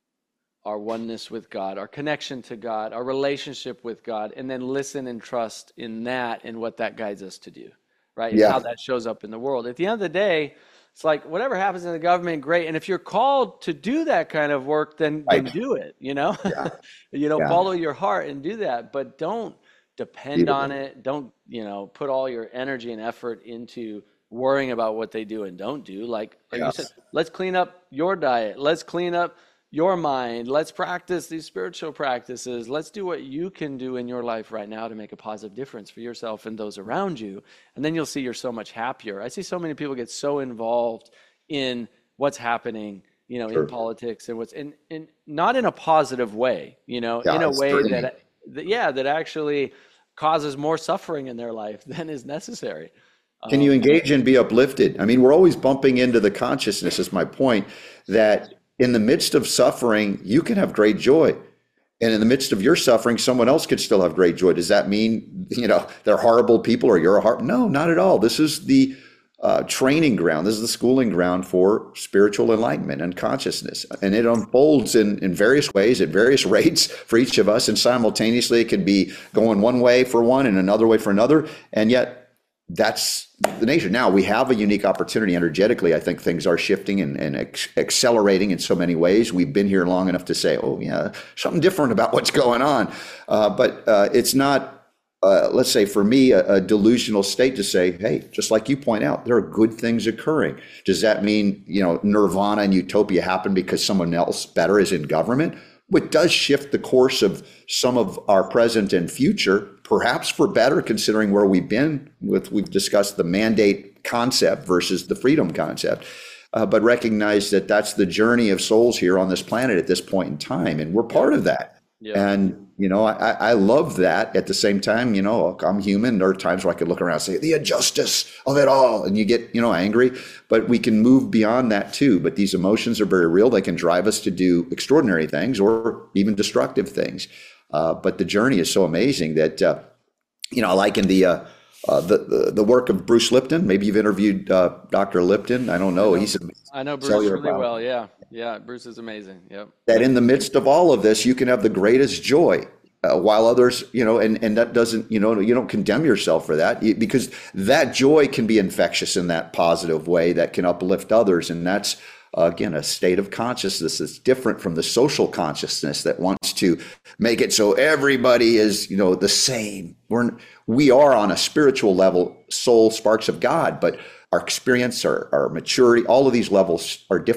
our oneness with God, our connection to God, our relationship with God, and then listen and trust in that and what that guides us to do, right? And yeah. how that shows up in the world. At the end of the day, it's like, whatever happens in the government, great. And if you're called to do that kind of work, then, right. then do it, you know? Yeah. you know, yeah. follow your heart and do that, but don't depend Beautiful. on it. Don't, you know, put all your energy and effort into worrying about what they do and don't do. Like, like yes. you said, let's clean up your diet. Let's clean up your mind. Let's practice these spiritual practices. Let's do what you can do in your life right now to make a positive difference for yourself and those around you. And then you'll see you're so much happier. I see so many people get so involved in what's happening, you know, sure. in politics and what's in, in, not in a positive way, you know, yeah, in a way that, that, yeah, that actually causes more suffering in their life than is necessary. Can you engage and be uplifted? I mean, we're always bumping into the consciousness, is my point, that in the midst of suffering, you can have great joy. And in the midst of your suffering, someone else could still have great joy. Does that mean, you know, they're horrible people or you're a hard? No, not at all. This is the uh, training ground. This is the schooling ground for spiritual enlightenment and consciousness. And it unfolds in, in various ways at various rates for each of us. And simultaneously, it can be going one way for one and another way for another. And yet, that's the nature. Now, we have a unique opportunity energetically. I think things are shifting and, and ex- accelerating in so many ways. We've been here long enough to say, oh, yeah, something different about what's going on. Uh, but uh, it's not, uh, let's say, for me, a, a delusional state to say, hey, just like you point out, there are good things occurring. Does that mean, you know, nirvana and utopia happen because someone else better is in government? It does shift the course of some of our present and future, perhaps for better, considering where we've been with, we've discussed the mandate concept versus the freedom concept, uh, but recognize that that's the journey of souls here on this planet at this point in time. And we're part of that. Yeah. And, you know, I, I love that. At the same time, you know, I'm human. There are times where I could look around and say the injustice of it all, and you get, you know, angry, but we can move beyond that too. But these emotions are very real. They can drive us to do extraordinary things or even destructive things. Uh, but the journey is so amazing that, uh, you know, I liken the, uh, uh, the, the the work of Bruce Lipton. Maybe you've interviewed uh, Doctor Lipton. I don't know. I know, He's a I know Bruce really problem. well. Yeah. Yeah. Bruce is amazing. Yep. That in the midst of all of this, you can have the greatest joy. Uh, while others, you know, and, and that doesn't, you know, you don't condemn yourself for that, because that joy can be infectious in that positive way that can uplift others. And that's, uh, again, a state of consciousness that's different from the social consciousness that wants to make it so everybody is, you know, the same. We're, we are on a spiritual level, soul sparks of God, but our experience, our, our maturity, all of these levels are different.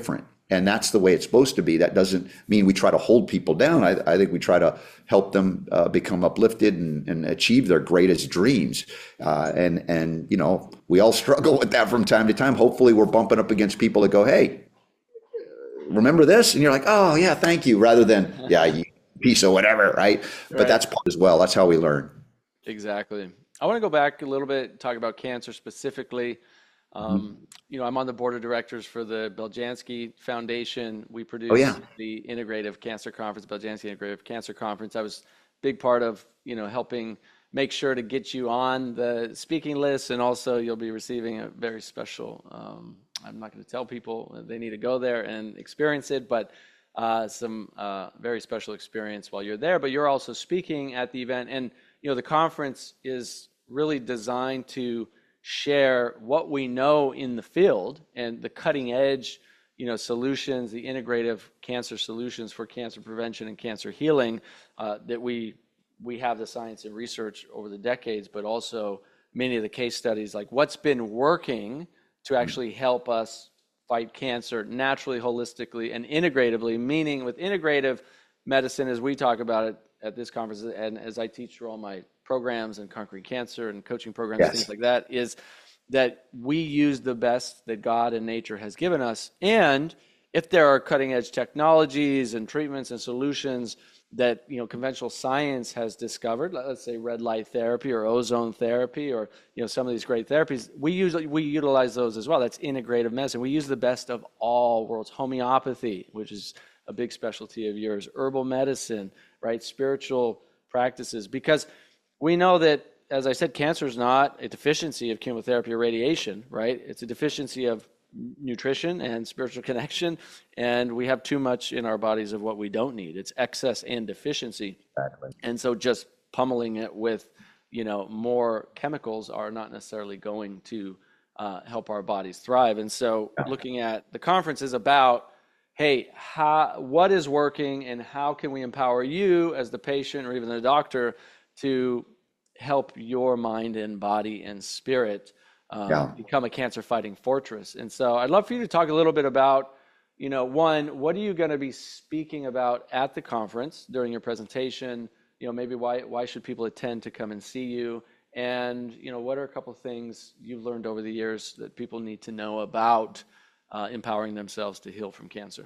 And that's the way it's supposed to be. That doesn't mean we try to hold people down. I, I think we try to help them uh, become uplifted and, and achieve their greatest dreams. Uh, and, and, you know, we all struggle with that from time to time. Hopefully we're bumping up against people that go, hey, remember this? And you're like, oh, yeah, thank you. Rather than, yeah, you piece of whatever, right? But Right. that's part as well. That's how we learn. Exactly. I want to go back a little bit, talk about cancer specifically. Um, you know, I'm on the board of directors for the Beljanski Foundation. We produce Oh, yeah. the Integrative Cancer Conference, Beljanski Integrative Cancer Conference. I was a big part of, you know, helping make sure to get you on the speaking list, and also you'll be receiving a very special, um, I'm not going to tell people, they need to go there and experience it, but uh, some uh, very special experience while you're there. But you're also speaking at the event, and, you know, the conference is really designed to share what we know in the field and the cutting edge, you know, solutions, the integrative cancer solutions for cancer prevention and cancer healing, uh, that we we have the science and research over the decades, but also many of the case studies, like what's been working to actually help us fight cancer naturally, holistically, and integratively, meaning with integrative medicine, as we talk about it at this conference, and as I teach through all my programs and Conquering Cancer and coaching programs, Yes. things like that, is that we use the best that God and nature has given us. And if there are cutting edge technologies and treatments and solutions that, you know, conventional science has discovered, let's say red light therapy or ozone therapy, or, you know, some of these great therapies, we use we utilize those as well. That's integrative medicine. We use the best of all worlds. Homeopathy, which is a big specialty of yours, herbal medicine, right? Spiritual practices, because we know that, as I said, cancer is not a deficiency of chemotherapy or radiation, right? It's a deficiency of nutrition and spiritual connection, and we have too much in our bodies of what we don't need. It's excess and deficiency. Exactly. And so just pummeling it with, you know, more chemicals are not necessarily going to uh, help our bodies thrive. And so looking at the conference is about, hey, how, what is working and how can we empower you as the patient or even the doctor to help your mind and body and spirit um, Yeah. become a cancer fighting fortress. And so I'd love for you to talk a little bit about, you know, one, what are you going to be speaking about at the conference during your presentation? You know, maybe why, why should people attend to come and see you? And, you know, what are a couple of things you've learned over the years that people need to know about uh, empowering themselves to heal from cancer?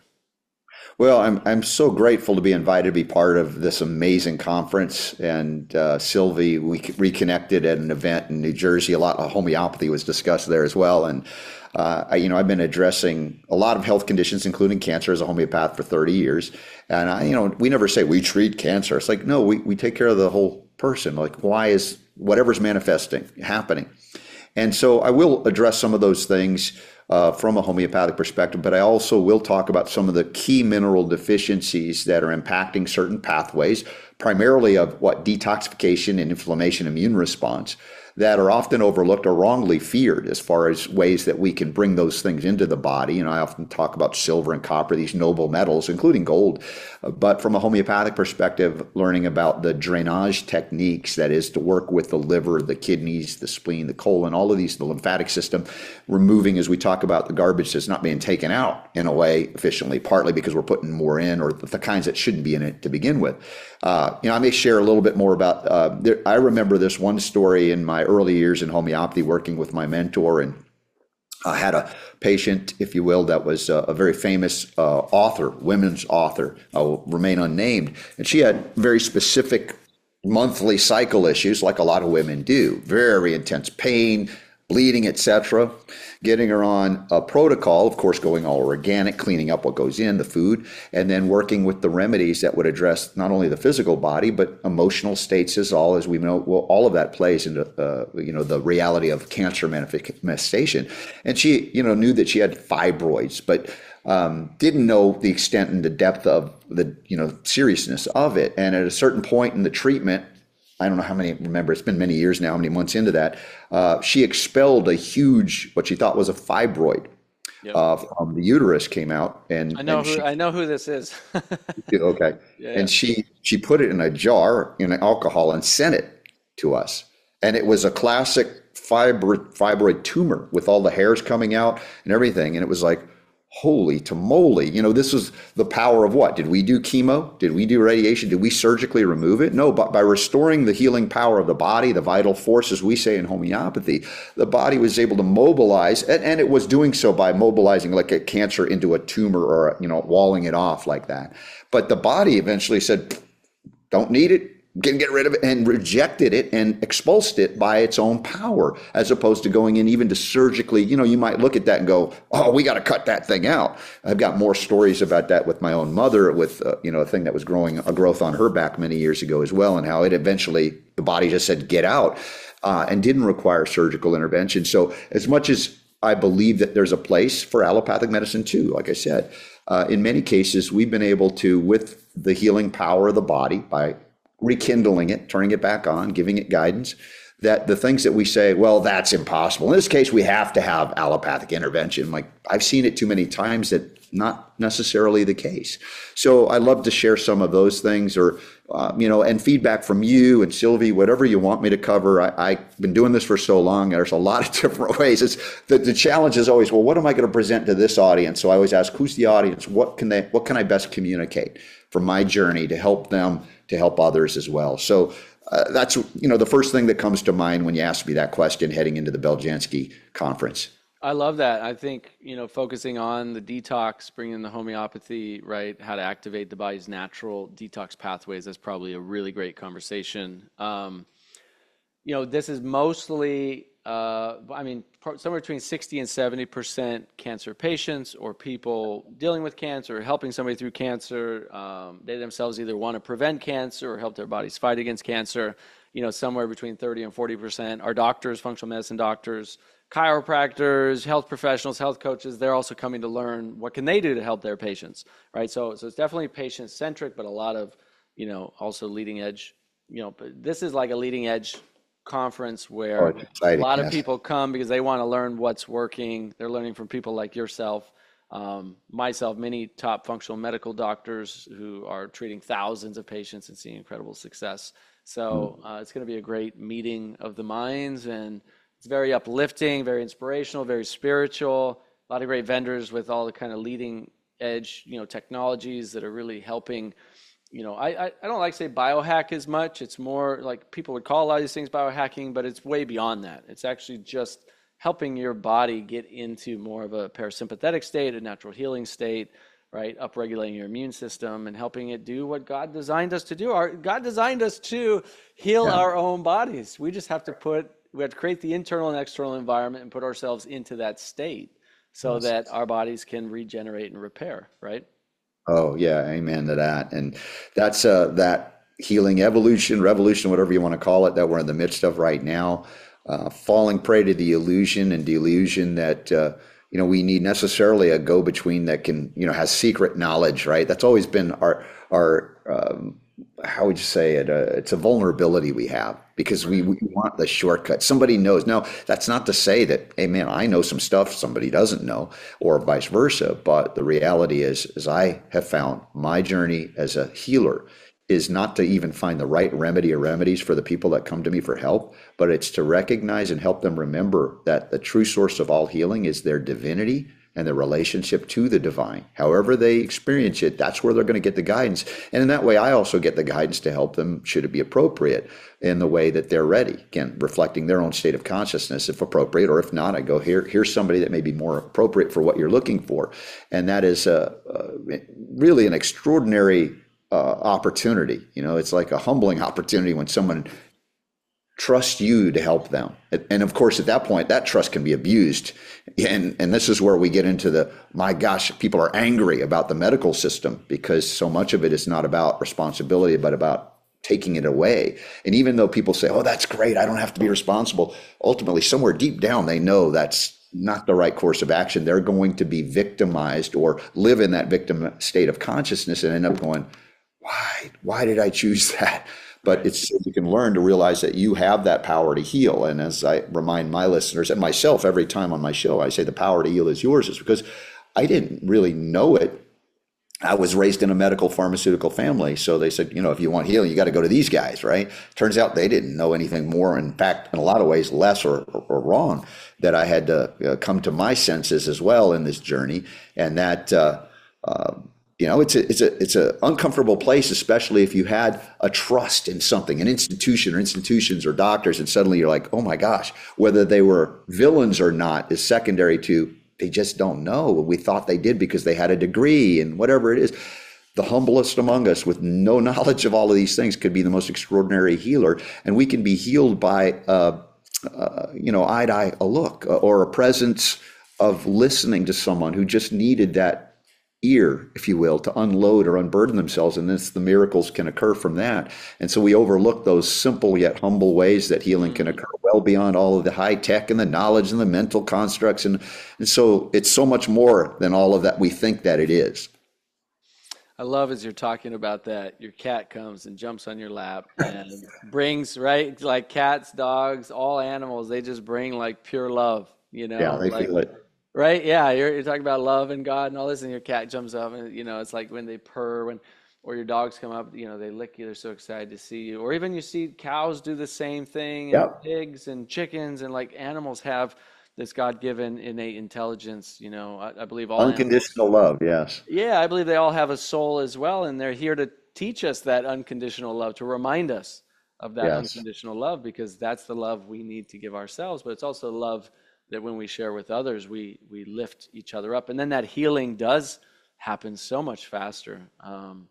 Well, I'm I'm so grateful to be invited to be part of this amazing conference. And uh, Sylvie, we reconnected at an event in New Jersey. A lot of homeopathy was discussed there as well. And uh, I, you know, I've been addressing a lot of health conditions, including cancer, as a homeopath for thirty years. And I, you know, we never say we treat cancer. It's like, no, we we take care of the whole person. Like, why is whatever's manifesting happening? And so I will address some of those things Uh, from a homeopathic perspective, but I also will talk about some of the key mineral deficiencies that are impacting certain pathways, primarily of what detoxification and inflammation immune response, that are often overlooked or wrongly feared as far as ways that we can bring those things into the body. And I often talk about silver and copper, these noble metals, including gold. But from a homeopathic perspective, learning about the drainage techniques, that is to work with the liver, the kidneys, the spleen, the colon, all of these, the lymphatic system, removing, as we talk about, the garbage that's not being taken out in a way efficiently, partly because we're putting more in, or the, the kinds that shouldn't be in it to begin with. Uh, you know, I may share a little bit more about, uh, there, I remember this one story in my early years in homeopathy, working with my mentor, and I had a patient, if you will, that was a, a very famous uh, author, women's author, uh, remain unnamed, and she had very specific monthly cycle issues, like a lot of women do, very intense pain, bleeding, et cetera. Getting her on a protocol, of course, going all organic, cleaning up what goes in, the food, and then working with the remedies that would address not only the physical body, but emotional states as all, as we know, well, all of that plays into, uh, you know, the reality of cancer manifestation. And she, you know, knew that she had fibroids, but um, didn't know the extent and the depth of the, you know, seriousness of it. And at a certain point in the treatment, I don't know how many, remember, it's been many years now, how many months into that, uh, she expelled a huge, what she thought was a fibroid. Yep. Uh, from the uterus came out. And I know, and who, she, I know who this is. okay. Yeah, and yeah. she, she put it in a jar in alcohol and sent it to us. And it was a classic fibroid, fibroid tumor with all the hairs coming out and everything. And it was like, holy tamale, you know, this is the power of what? Did we do chemo? Did we do radiation? Did we surgically remove it? No, but by restoring the healing power of the body, the vital force, as we say in homeopathy, the body was able to mobilize, and, and it was doing so by mobilizing like a cancer into a tumor or, you know, walling it off like that. But the body eventually said, don't need it. Can get rid of it, and rejected it and expulsed it by its own power, as opposed to going in even to surgically. You know, you might look at that and go, oh, we got to cut that thing out. I've got more stories about that with my own mother, with, uh, you know, a thing that was growing, a growth on her back many years ago as well, and how it eventually, the body just said, get out, uh, and didn't require surgical intervention. So as much as I believe that there's a place for allopathic medicine too, like I said, uh, in many cases, we've been able to, with the healing power of the body, by rekindling it, turning it back on, giving it guidance, that the things that we say, well, that's impossible. In this case, we have to have allopathic intervention. Like, I've seen it too many times that not necessarily the case. So I love to share some of those things, or, uh, you know, and feedback from you and Sylvie, whatever you want me to cover. I, I've been doing this for so long. There's a lot of different ways. It's the, the challenge is always, well, what am I going to present to this audience? So I always ask, who's the audience? What can they, what can I best communicate from my journey to help them, to help others as well? So uh, that's, you know, the first thing that comes to mind when you ask me that question heading into the Beljanski conference. I love that. I think, you know, focusing on the detox, bringing in the homeopathy, right, how to activate the body's natural detox pathways, that's probably a really great conversation. Um, you know, this is mostly, uh, I mean, somewhere between sixty and seventy percent cancer patients, or people dealing with cancer, or helping somebody through cancer. Um, they themselves either want to prevent cancer or help their bodies fight against cancer. You know, somewhere between thirty and forty percent are doctors, functional medicine doctors, chiropractors, health professionals, health coaches. They're also coming to learn what can they do to help their patients, right? So, so it's definitely patient-centric, but a lot of, you know, also leading edge. You know, but this is like a leading edge conference where oh, exciting, a lot yes. of people come because they want to learn what's working. They're learning from people like yourself, um, myself, many top functional medical doctors who are treating thousands of patients and seeing incredible success. So uh, it's going to be a great meeting of the minds, and it's very uplifting, very inspirational, very spiritual. A lot of great vendors with all the kind of leading edge, you know, technologies that are really helping. You know, I, I, I don't like to say biohack as much. It's more like people would call a lot of these things biohacking, but it's way beyond that. It's actually just helping your body get into more of a parasympathetic state, a natural healing state, right? Upregulating your immune system and helping it do what God designed us to do. Our, God designed us to heal yeah. our own bodies. We just have to put, we have to create the internal and external environment and put ourselves into that state so yes. that our bodies can regenerate and repair, right? Oh yeah, amen to that. And that's uh, that healing evolution, revolution, whatever you want to call it, that we're in the midst of right now, uh, falling prey to the illusion and delusion that uh, you know we need necessarily a go-between that can, you know, has secret knowledge, right? That's always been our our um, how would you say it? Uh, it's a vulnerability we have because we, we want the shortcut. Somebody knows. Now, that's not to say that, hey, man, I know some stuff somebody doesn't know, or vice versa. But the reality is, is I have found my journey as a healer is not to even find the right remedy or remedies for the people that come to me for help, but it's to recognize and help them remember that the true source of all healing is their divinity and the relationship to the divine. However they experience it, that's where they're going to get the guidance. And in that way, I also get the guidance to help them, should it be appropriate, in the way that they're ready. Again, reflecting their own state of consciousness, if appropriate, or if not, I go, here, here's somebody that may be more appropriate for what you're looking for. And that is uh, uh, really an extraordinary uh, opportunity. You know, it's like a humbling opportunity when someone trust you to help them. And of course, at that point, that trust can be abused. And, and this is where we get into the, my gosh, people are angry about the medical system because so much of it is not about responsibility, but about taking it away. And even though people say, oh, that's great, I don't have to be responsible, ultimately, somewhere deep down, they know that's not the right course of action. They're going to be victimized or live in that victim state of consciousness and end up going, why, why did I choose that? But it's, you can learn to realize that you have that power to heal. And as I remind my listeners and myself every time on my show, I say the power to heal is yours, is because I didn't really know it I was raised in a medical pharmaceutical family. So they said, you know, if you want healing, you got to go to these guys, right? Turns out they didn't know anything more. In fact, in a lot of ways, less or, or, or wrong, that I had to uh, come to my senses as well in this journey. And that, uh, uh, you know, it's a, it's a, it's a uncomfortable place, especially if you had a trust in something, an institution or institutions or doctors. And suddenly you're like, oh my gosh, whether they were villains or not is secondary to, they just don't know. We thought they did because they had a degree and whatever it is. The humblest among us with no knowledge of all of these things could be the most extraordinary healer. And we can be healed by, uh, uh, you know, eye to eye a look or a presence of listening to someone who just needed that ear, if you will, to unload or unburden themselves. And this, the miracles can occur from that. And so we overlook those simple yet humble ways that healing can occur well beyond all of the high tech and the knowledge and the mental constructs. And, and so it's so much more than all of that we think that it is. I love as you're talking about that, your cat comes and jumps on your lap and brings, right? Like cats, dogs, all animals, they just bring like pure love, you know? Yeah, they like, feel it. Right? Yeah, you're, you're talking about love and God and all this, and your cat jumps up, and you know, it's like when they purr, when or your dogs come up, you know, they lick you. They're so excited to see you. Or even you see cows do the same thing, and Yep. pigs and chickens, and like animals have this God-given innate intelligence. You know, I, I believe all animals. Unconditional love, yes. Yeah, I believe they all have a soul as well, and they're here to teach us that unconditional love, to remind us of that Yes. unconditional love, because that's the love we need to give ourselves, but it's also love that when we share with others, we we lift each other up, and then that healing does happen so much faster, um,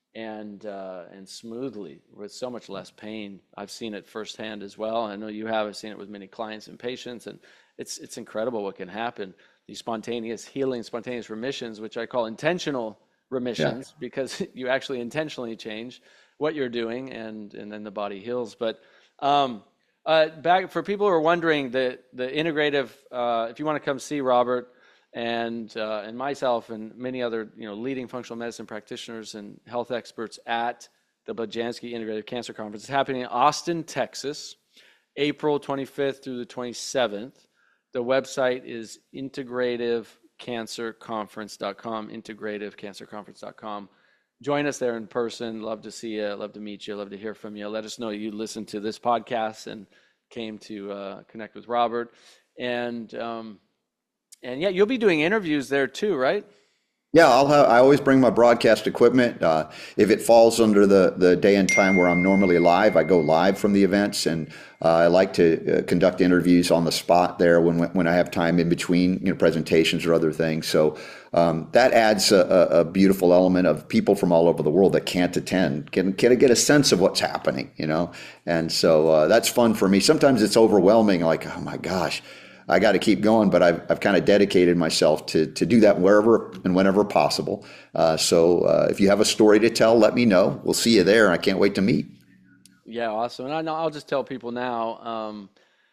and uh, and smoothly, with so much less pain. I've seen it firsthand as well. I know you have. I've seen it with many clients and patients, and it's it's incredible what can happen. These spontaneous healing, spontaneous remissions, which I call intentional remissions, yeah. because you actually intentionally change what you're doing, and and then the body heals. But um, Uh, back for people who are wondering, the the integrative. Uh, if you want to come see Robert and uh, and myself and many other you know leading functional medicine practitioners and health experts at the Blajansky Integrative Cancer Conference, it's happening in Austin, Texas, April twenty-fifth through the twenty-seventh. The website is integrative cancer conference dot com. integrative cancer conference dot com. Join us there in person. Love to see you. Love to meet you. Love to hear from you. Let us know you listened to this podcast and came to uh, connect with Robert. And um, and yeah, you'll be doing interviews there too, right? Yeah, I'll have, I always bring my broadcast equipment. Uh, if it falls under the, the day and time where I'm normally live, I go live from the events, and uh, I like to uh, conduct interviews on the spot there when when I have time in between, you know, presentations or other things. So um, that adds a, a beautiful element of people from all over the world that can't attend can can get a sense of what's happening, you know. And so uh, that's fun for me. Sometimes it's overwhelming, like, oh my gosh, I got to keep going, but I've, I've kind of dedicated myself to to do that wherever and whenever possible. Uh, so uh, if you have a story to tell, let me know. We'll see you there. I can't wait to meet. Yeah, awesome. And I, I'll just tell people now, um,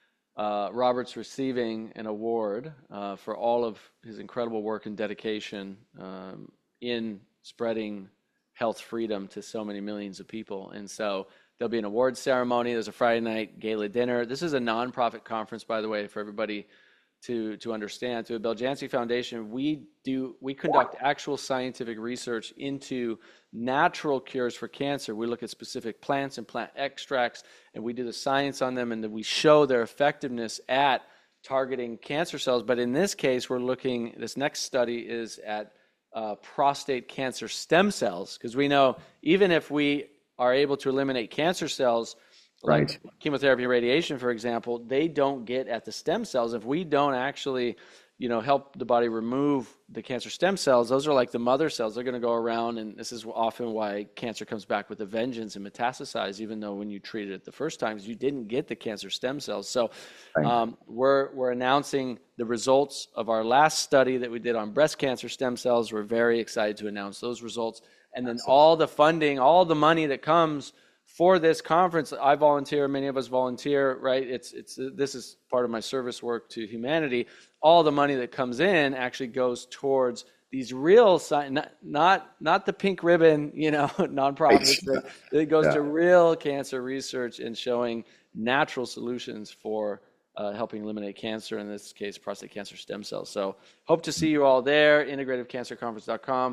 uh, Robert's receiving an award uh, for all of his incredible work and dedication um, in spreading health freedom to so many millions of people. And so there'll be an awards ceremony. There's a Friday night gala dinner. This is a nonprofit conference, by the way, for everybody to to understand. Through the Beljanski Foundation, we do we conduct actual scientific research into natural cures for cancer. We look at specific plants and plant extracts, and we do the science on them, and then we show their effectiveness at targeting cancer cells. But in this case, we're looking. This next study is at uh, prostate cancer stem cells, because we know even if we are able to eliminate cancer cells, like right. chemotherapy and radiation, for example, they don't get at the stem cells. If we don't actually, you know, help the body remove the cancer stem cells, those are like the mother cells. They're going to go around, and this is often why cancer comes back with a vengeance and metastasize, even though when you treated it the first time, you didn't get the cancer stem cells. So right. um, we're we're announcing the results of our last study that we did on breast cancer stem cells. We're very excited to announce those results. And then Absolutely. all the funding, all the money that comes for this conference, I volunteer, many of us volunteer, right? It's it's this is part of my service work to humanity. All the money that comes in actually goes towards these real, not not, not the pink ribbon, you know, nonprofits. Right. It goes yeah. to real cancer research and showing natural solutions for uh, helping eliminate cancer, in this case, prostate cancer stem cells. So hope to see you all there, integrative cancer conference dot com.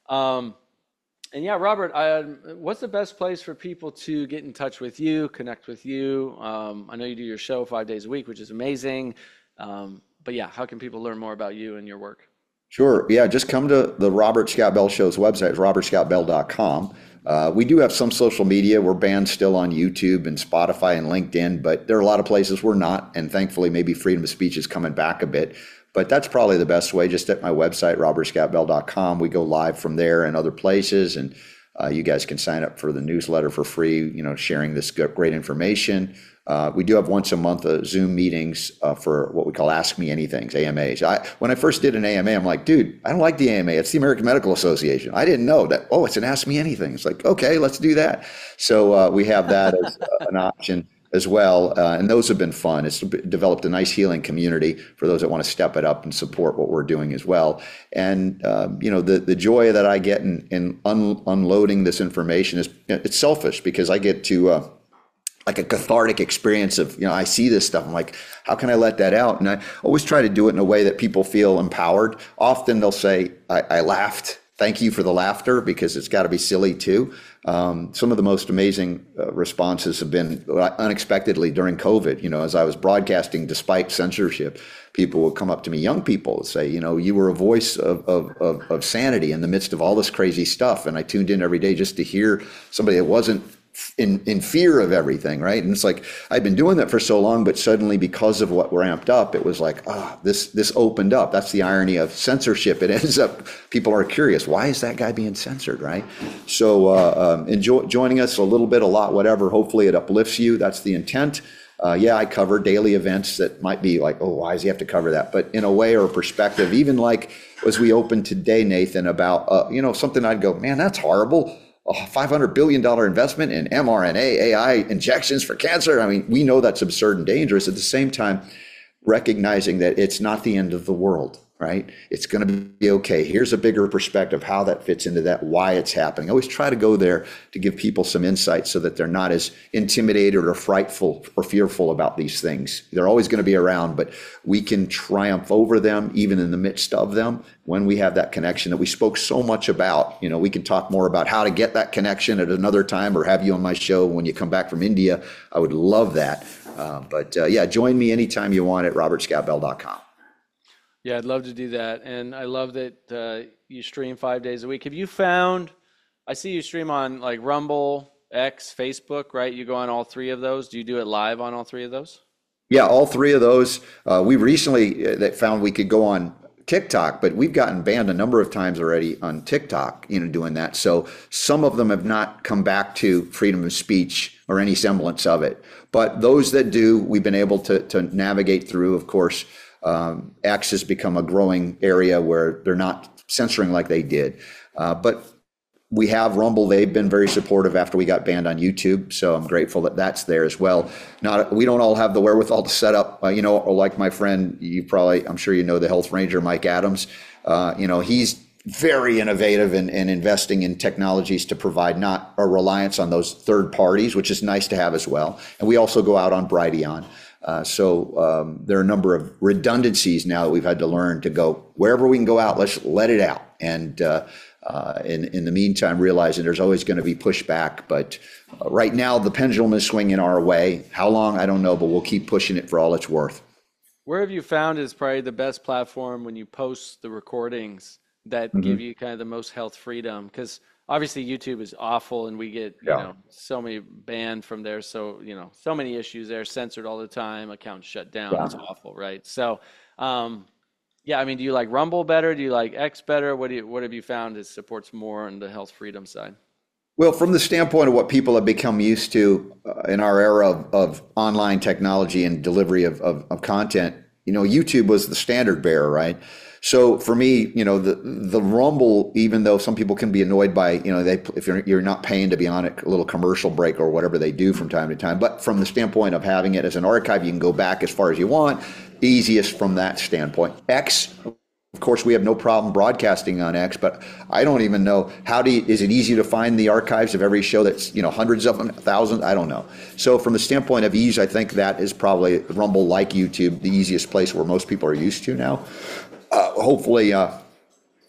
Um, and yeah, Robert, I, what's the best place for people to get in touch with you, connect with you? Um, I know you do your show five days a week, which is amazing. Um, but yeah, how can people learn more about you and your work? Sure. Yeah, just come to the Robert Scott Bell Show's website, robert scott bell dot com. Uh, we do have some social media. We're banned still on YouTube and Spotify and LinkedIn, but there are a lot of places we're not. And thankfully, maybe freedom of speech is coming back a bit. But that's probably the best way, just at my website, robert scott bell dot com. We go live from there and other places. And uh, you guys can sign up for the newsletter for free, you know, sharing this great information. Uh, we do have once a month uh, Zoom meetings uh, for what we call Ask Me Anythings, A M As. I, when I first did an A M A, I'm like, dude, I don't like the A M A. It's the American Medical Association. I didn't know that. Oh, it's an Ask Me Anything. It's like, okay, let's do that. So uh, we have that as uh, an option as well. Uh, and those have been fun. It's developed a nice healing community for those that want to step it up and support what we're doing as well. And, uh, you know, the, the joy that I get in, in un, unloading this information is, it's selfish because I get to, uh, like a cathartic experience of, you know, I see this stuff. I'm like, how can I let that out? And I always try to do it in a way that people feel empowered. Often they'll say, I, I laughed. Thank you for the laughter, because it's got to be silly too. Um, some of the most amazing uh, responses have been unexpectedly during COVID. You know, as I was broadcasting, despite censorship, people would come up to me, young people would say, you know, you were a voice of, of, of, of sanity in the midst of all this crazy stuff. And I tuned in every day just to hear somebody that wasn't in in fear of everything, right? And it's like, I've been doing that for so long, but suddenly because of what ramped up, it was like, ah, oh, this this opened up. That's the irony of censorship. It ends up, people are curious, why is that guy being censored, right? So uh, um, enjoy joining us a little bit, a lot, whatever. Hopefully it uplifts you. That's the intent. Uh, yeah, I cover daily events that might be like, oh, why does he have to cover that? But in a way or a perspective, even like as we opened today, Nathan, about, uh, you know, something I'd go, man, that's horrible. A five hundred billion dollars investment in mRNA, A I injections for cancer. I mean, we know that's absurd and dangerous. At the same time, recognizing that it's not the end of the world, right? It's going to be okay. Here's a bigger perspective, how that fits into that, why it's happening. I always try to go there to give people some insight so that they're not as intimidated or frightful or fearful about these things. They're always going to be around, but we can triumph over them, even in the midst of them, when we have that connection that we spoke so much about. You know, we can talk more about how to get that connection at another time, or have you on my show when you come back from India. I would love that. Uh, but uh, yeah, join me anytime you want at robert scott bell dot com. Yeah, I'd love to do that. And I love that uh, you stream five days a week. Have you found, I see you stream on like Rumble, X, Facebook, right? You go on all three of those. Do you do it live on all three of those? Yeah, all three of those. Uh, we recently uh, found we could go on TikTok, but we've gotten banned a number of times already on TikTok, you know, doing that. So some of them have not come back to freedom of speech or any semblance of it. But those that do, we've been able to, to navigate through. Of course, um, X has become a growing area where they're not censoring like they did. Uh, but we have Rumble. They've been very supportive after we got banned on YouTube. So I'm grateful that that's there as well. Not, we don't all have the wherewithal to set up, uh, you know, or like my friend, you probably, I'm sure you know the Health Ranger, Mike Adams. Uh, you know, he's very innovative in, in investing in technologies to provide not a reliance on those third parties, which is nice to have as well. And we also go out on Brighteon. Uh, so um, there are a number of redundancies now that we've had to learn to go wherever we can go out, let's let it out. And uh, uh, in, in the meantime, realizing there's always going to be pushback. But uh, right now, the pendulum is swinging our way. How long, I don't know, but we'll keep pushing it for all it's worth. Where have you found is probably the best platform when you post the recordings that mm-hmm. give you kind of the most health freedom? Because obviously YouTube is awful and we get, you yeah. know, so many banned from there. So, you know, so many issues there, censored all the time, accounts shut down. Yeah. It's awful, right? So, um, yeah, I mean, do you like Rumble better? Do you like X better? What do you, what have you found is supports more on the health freedom side? Well, from the standpoint of what people have become used to uh, in our era of, of online technology and delivery of, of, of content, you know, YouTube was the standard bearer, right? So for me, you know, the the Rumble, even though some people can be annoyed by, you know, they if you're you're not paying to be on it, a little commercial break or whatever they do from time to time. But from the standpoint of having it as an archive, you can go back as far as you want. Easiest from that standpoint. X, of course, we have no problem broadcasting on X, but I don't even know how do you, is it easy to find the archives of every show that's, you know, hundreds of them, thousands? I don't know. So from the standpoint of ease, I think that is probably Rumble, like YouTube, the easiest place where most people are used to now. Uh, hopefully, uh,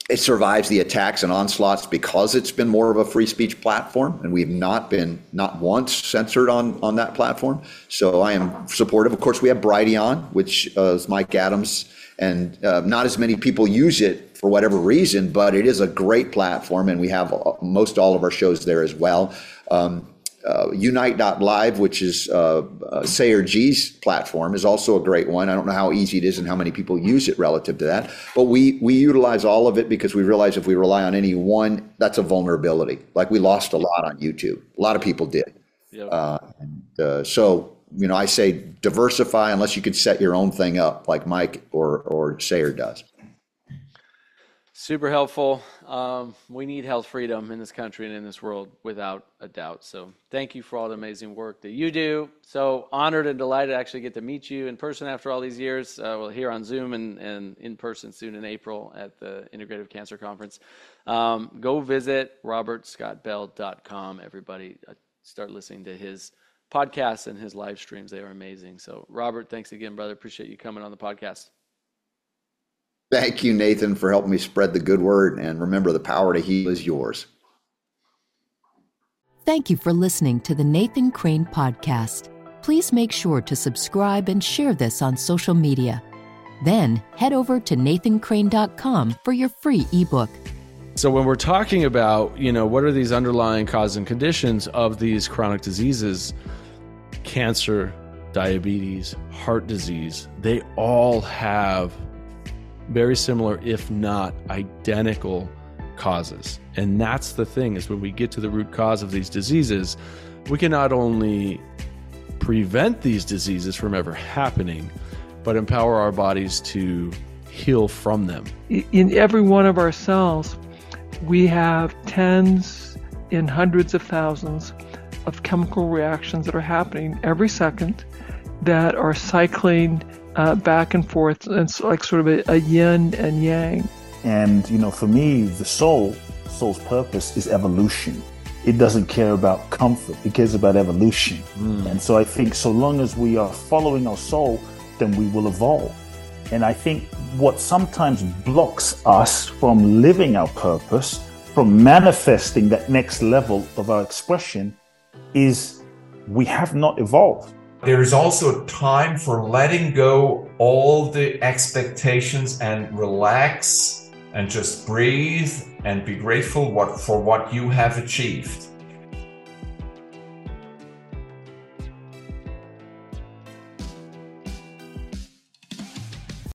it survives the attacks and onslaughts because it's been more of a free speech platform, and we've not been not once censored on on that platform. So I am supportive. Of course, we have Brighteon, which uh, is Mike Adams, and uh, not as many people use it for whatever reason, but it is a great platform, and we have uh, most all of our shows there as well. Um, Uh, Unite dot live, which is uh, uh, Sayer G's platform, is also a great one. I don't know how easy it is and how many people use it relative to that, but we we utilize all of it because we realize if we rely on any one, that's a vulnerability. Like we lost a lot on YouTube. A lot of people did. Yep. Uh, and, uh, so, you know, I say diversify unless you could set your own thing up like Mike or, or Sayer does. Super helpful. Um, we need health freedom in this country and in this world without a doubt. So thank you for all the amazing work that you do. So honored and delighted to actually get to meet you in person after all these years. Uh, well, here on Zoom and, and in person soon in April at the Integrative Cancer Conference. Um, go visit robert scott bell dot com, everybody. Uh, start listening to his podcasts and his live streams. They are amazing. So Robert, thanks again, brother. Appreciate you coming on the podcast. Thank you, Nathan, for helping me spread the good word. And remember, the power to heal is yours. Thank you for listening to the Nathan Crane Podcast. Please make sure to subscribe and share this on social media. Then head over to nathan crane dot com for your free ebook. So when we're talking about, you know, what are these underlying causes and conditions of these chronic diseases, cancer, diabetes, heart disease, they all have very similar, if not identical, causes. And that's the thing, is when we get to the root cause of these diseases, we can not only prevent these diseases from ever happening, but empower our bodies to heal from them. In every one of our cells, we have tens and hundreds of thousands of chemical reactions that are happening every second that are cycling Uh, back and forth. It's like sort of a, a yin and yang. And, you know, for me, the soul, soul's purpose is evolution. It doesn't care about comfort. It cares about evolution. Mm. And so I think so long as we are following our soul, then we will evolve. And I think what sometimes blocks us from living our purpose, from manifesting that next level of our expression, is we have not evolved. There is also a time for letting go all the expectations and relax and just breathe and be grateful what, for what you have achieved.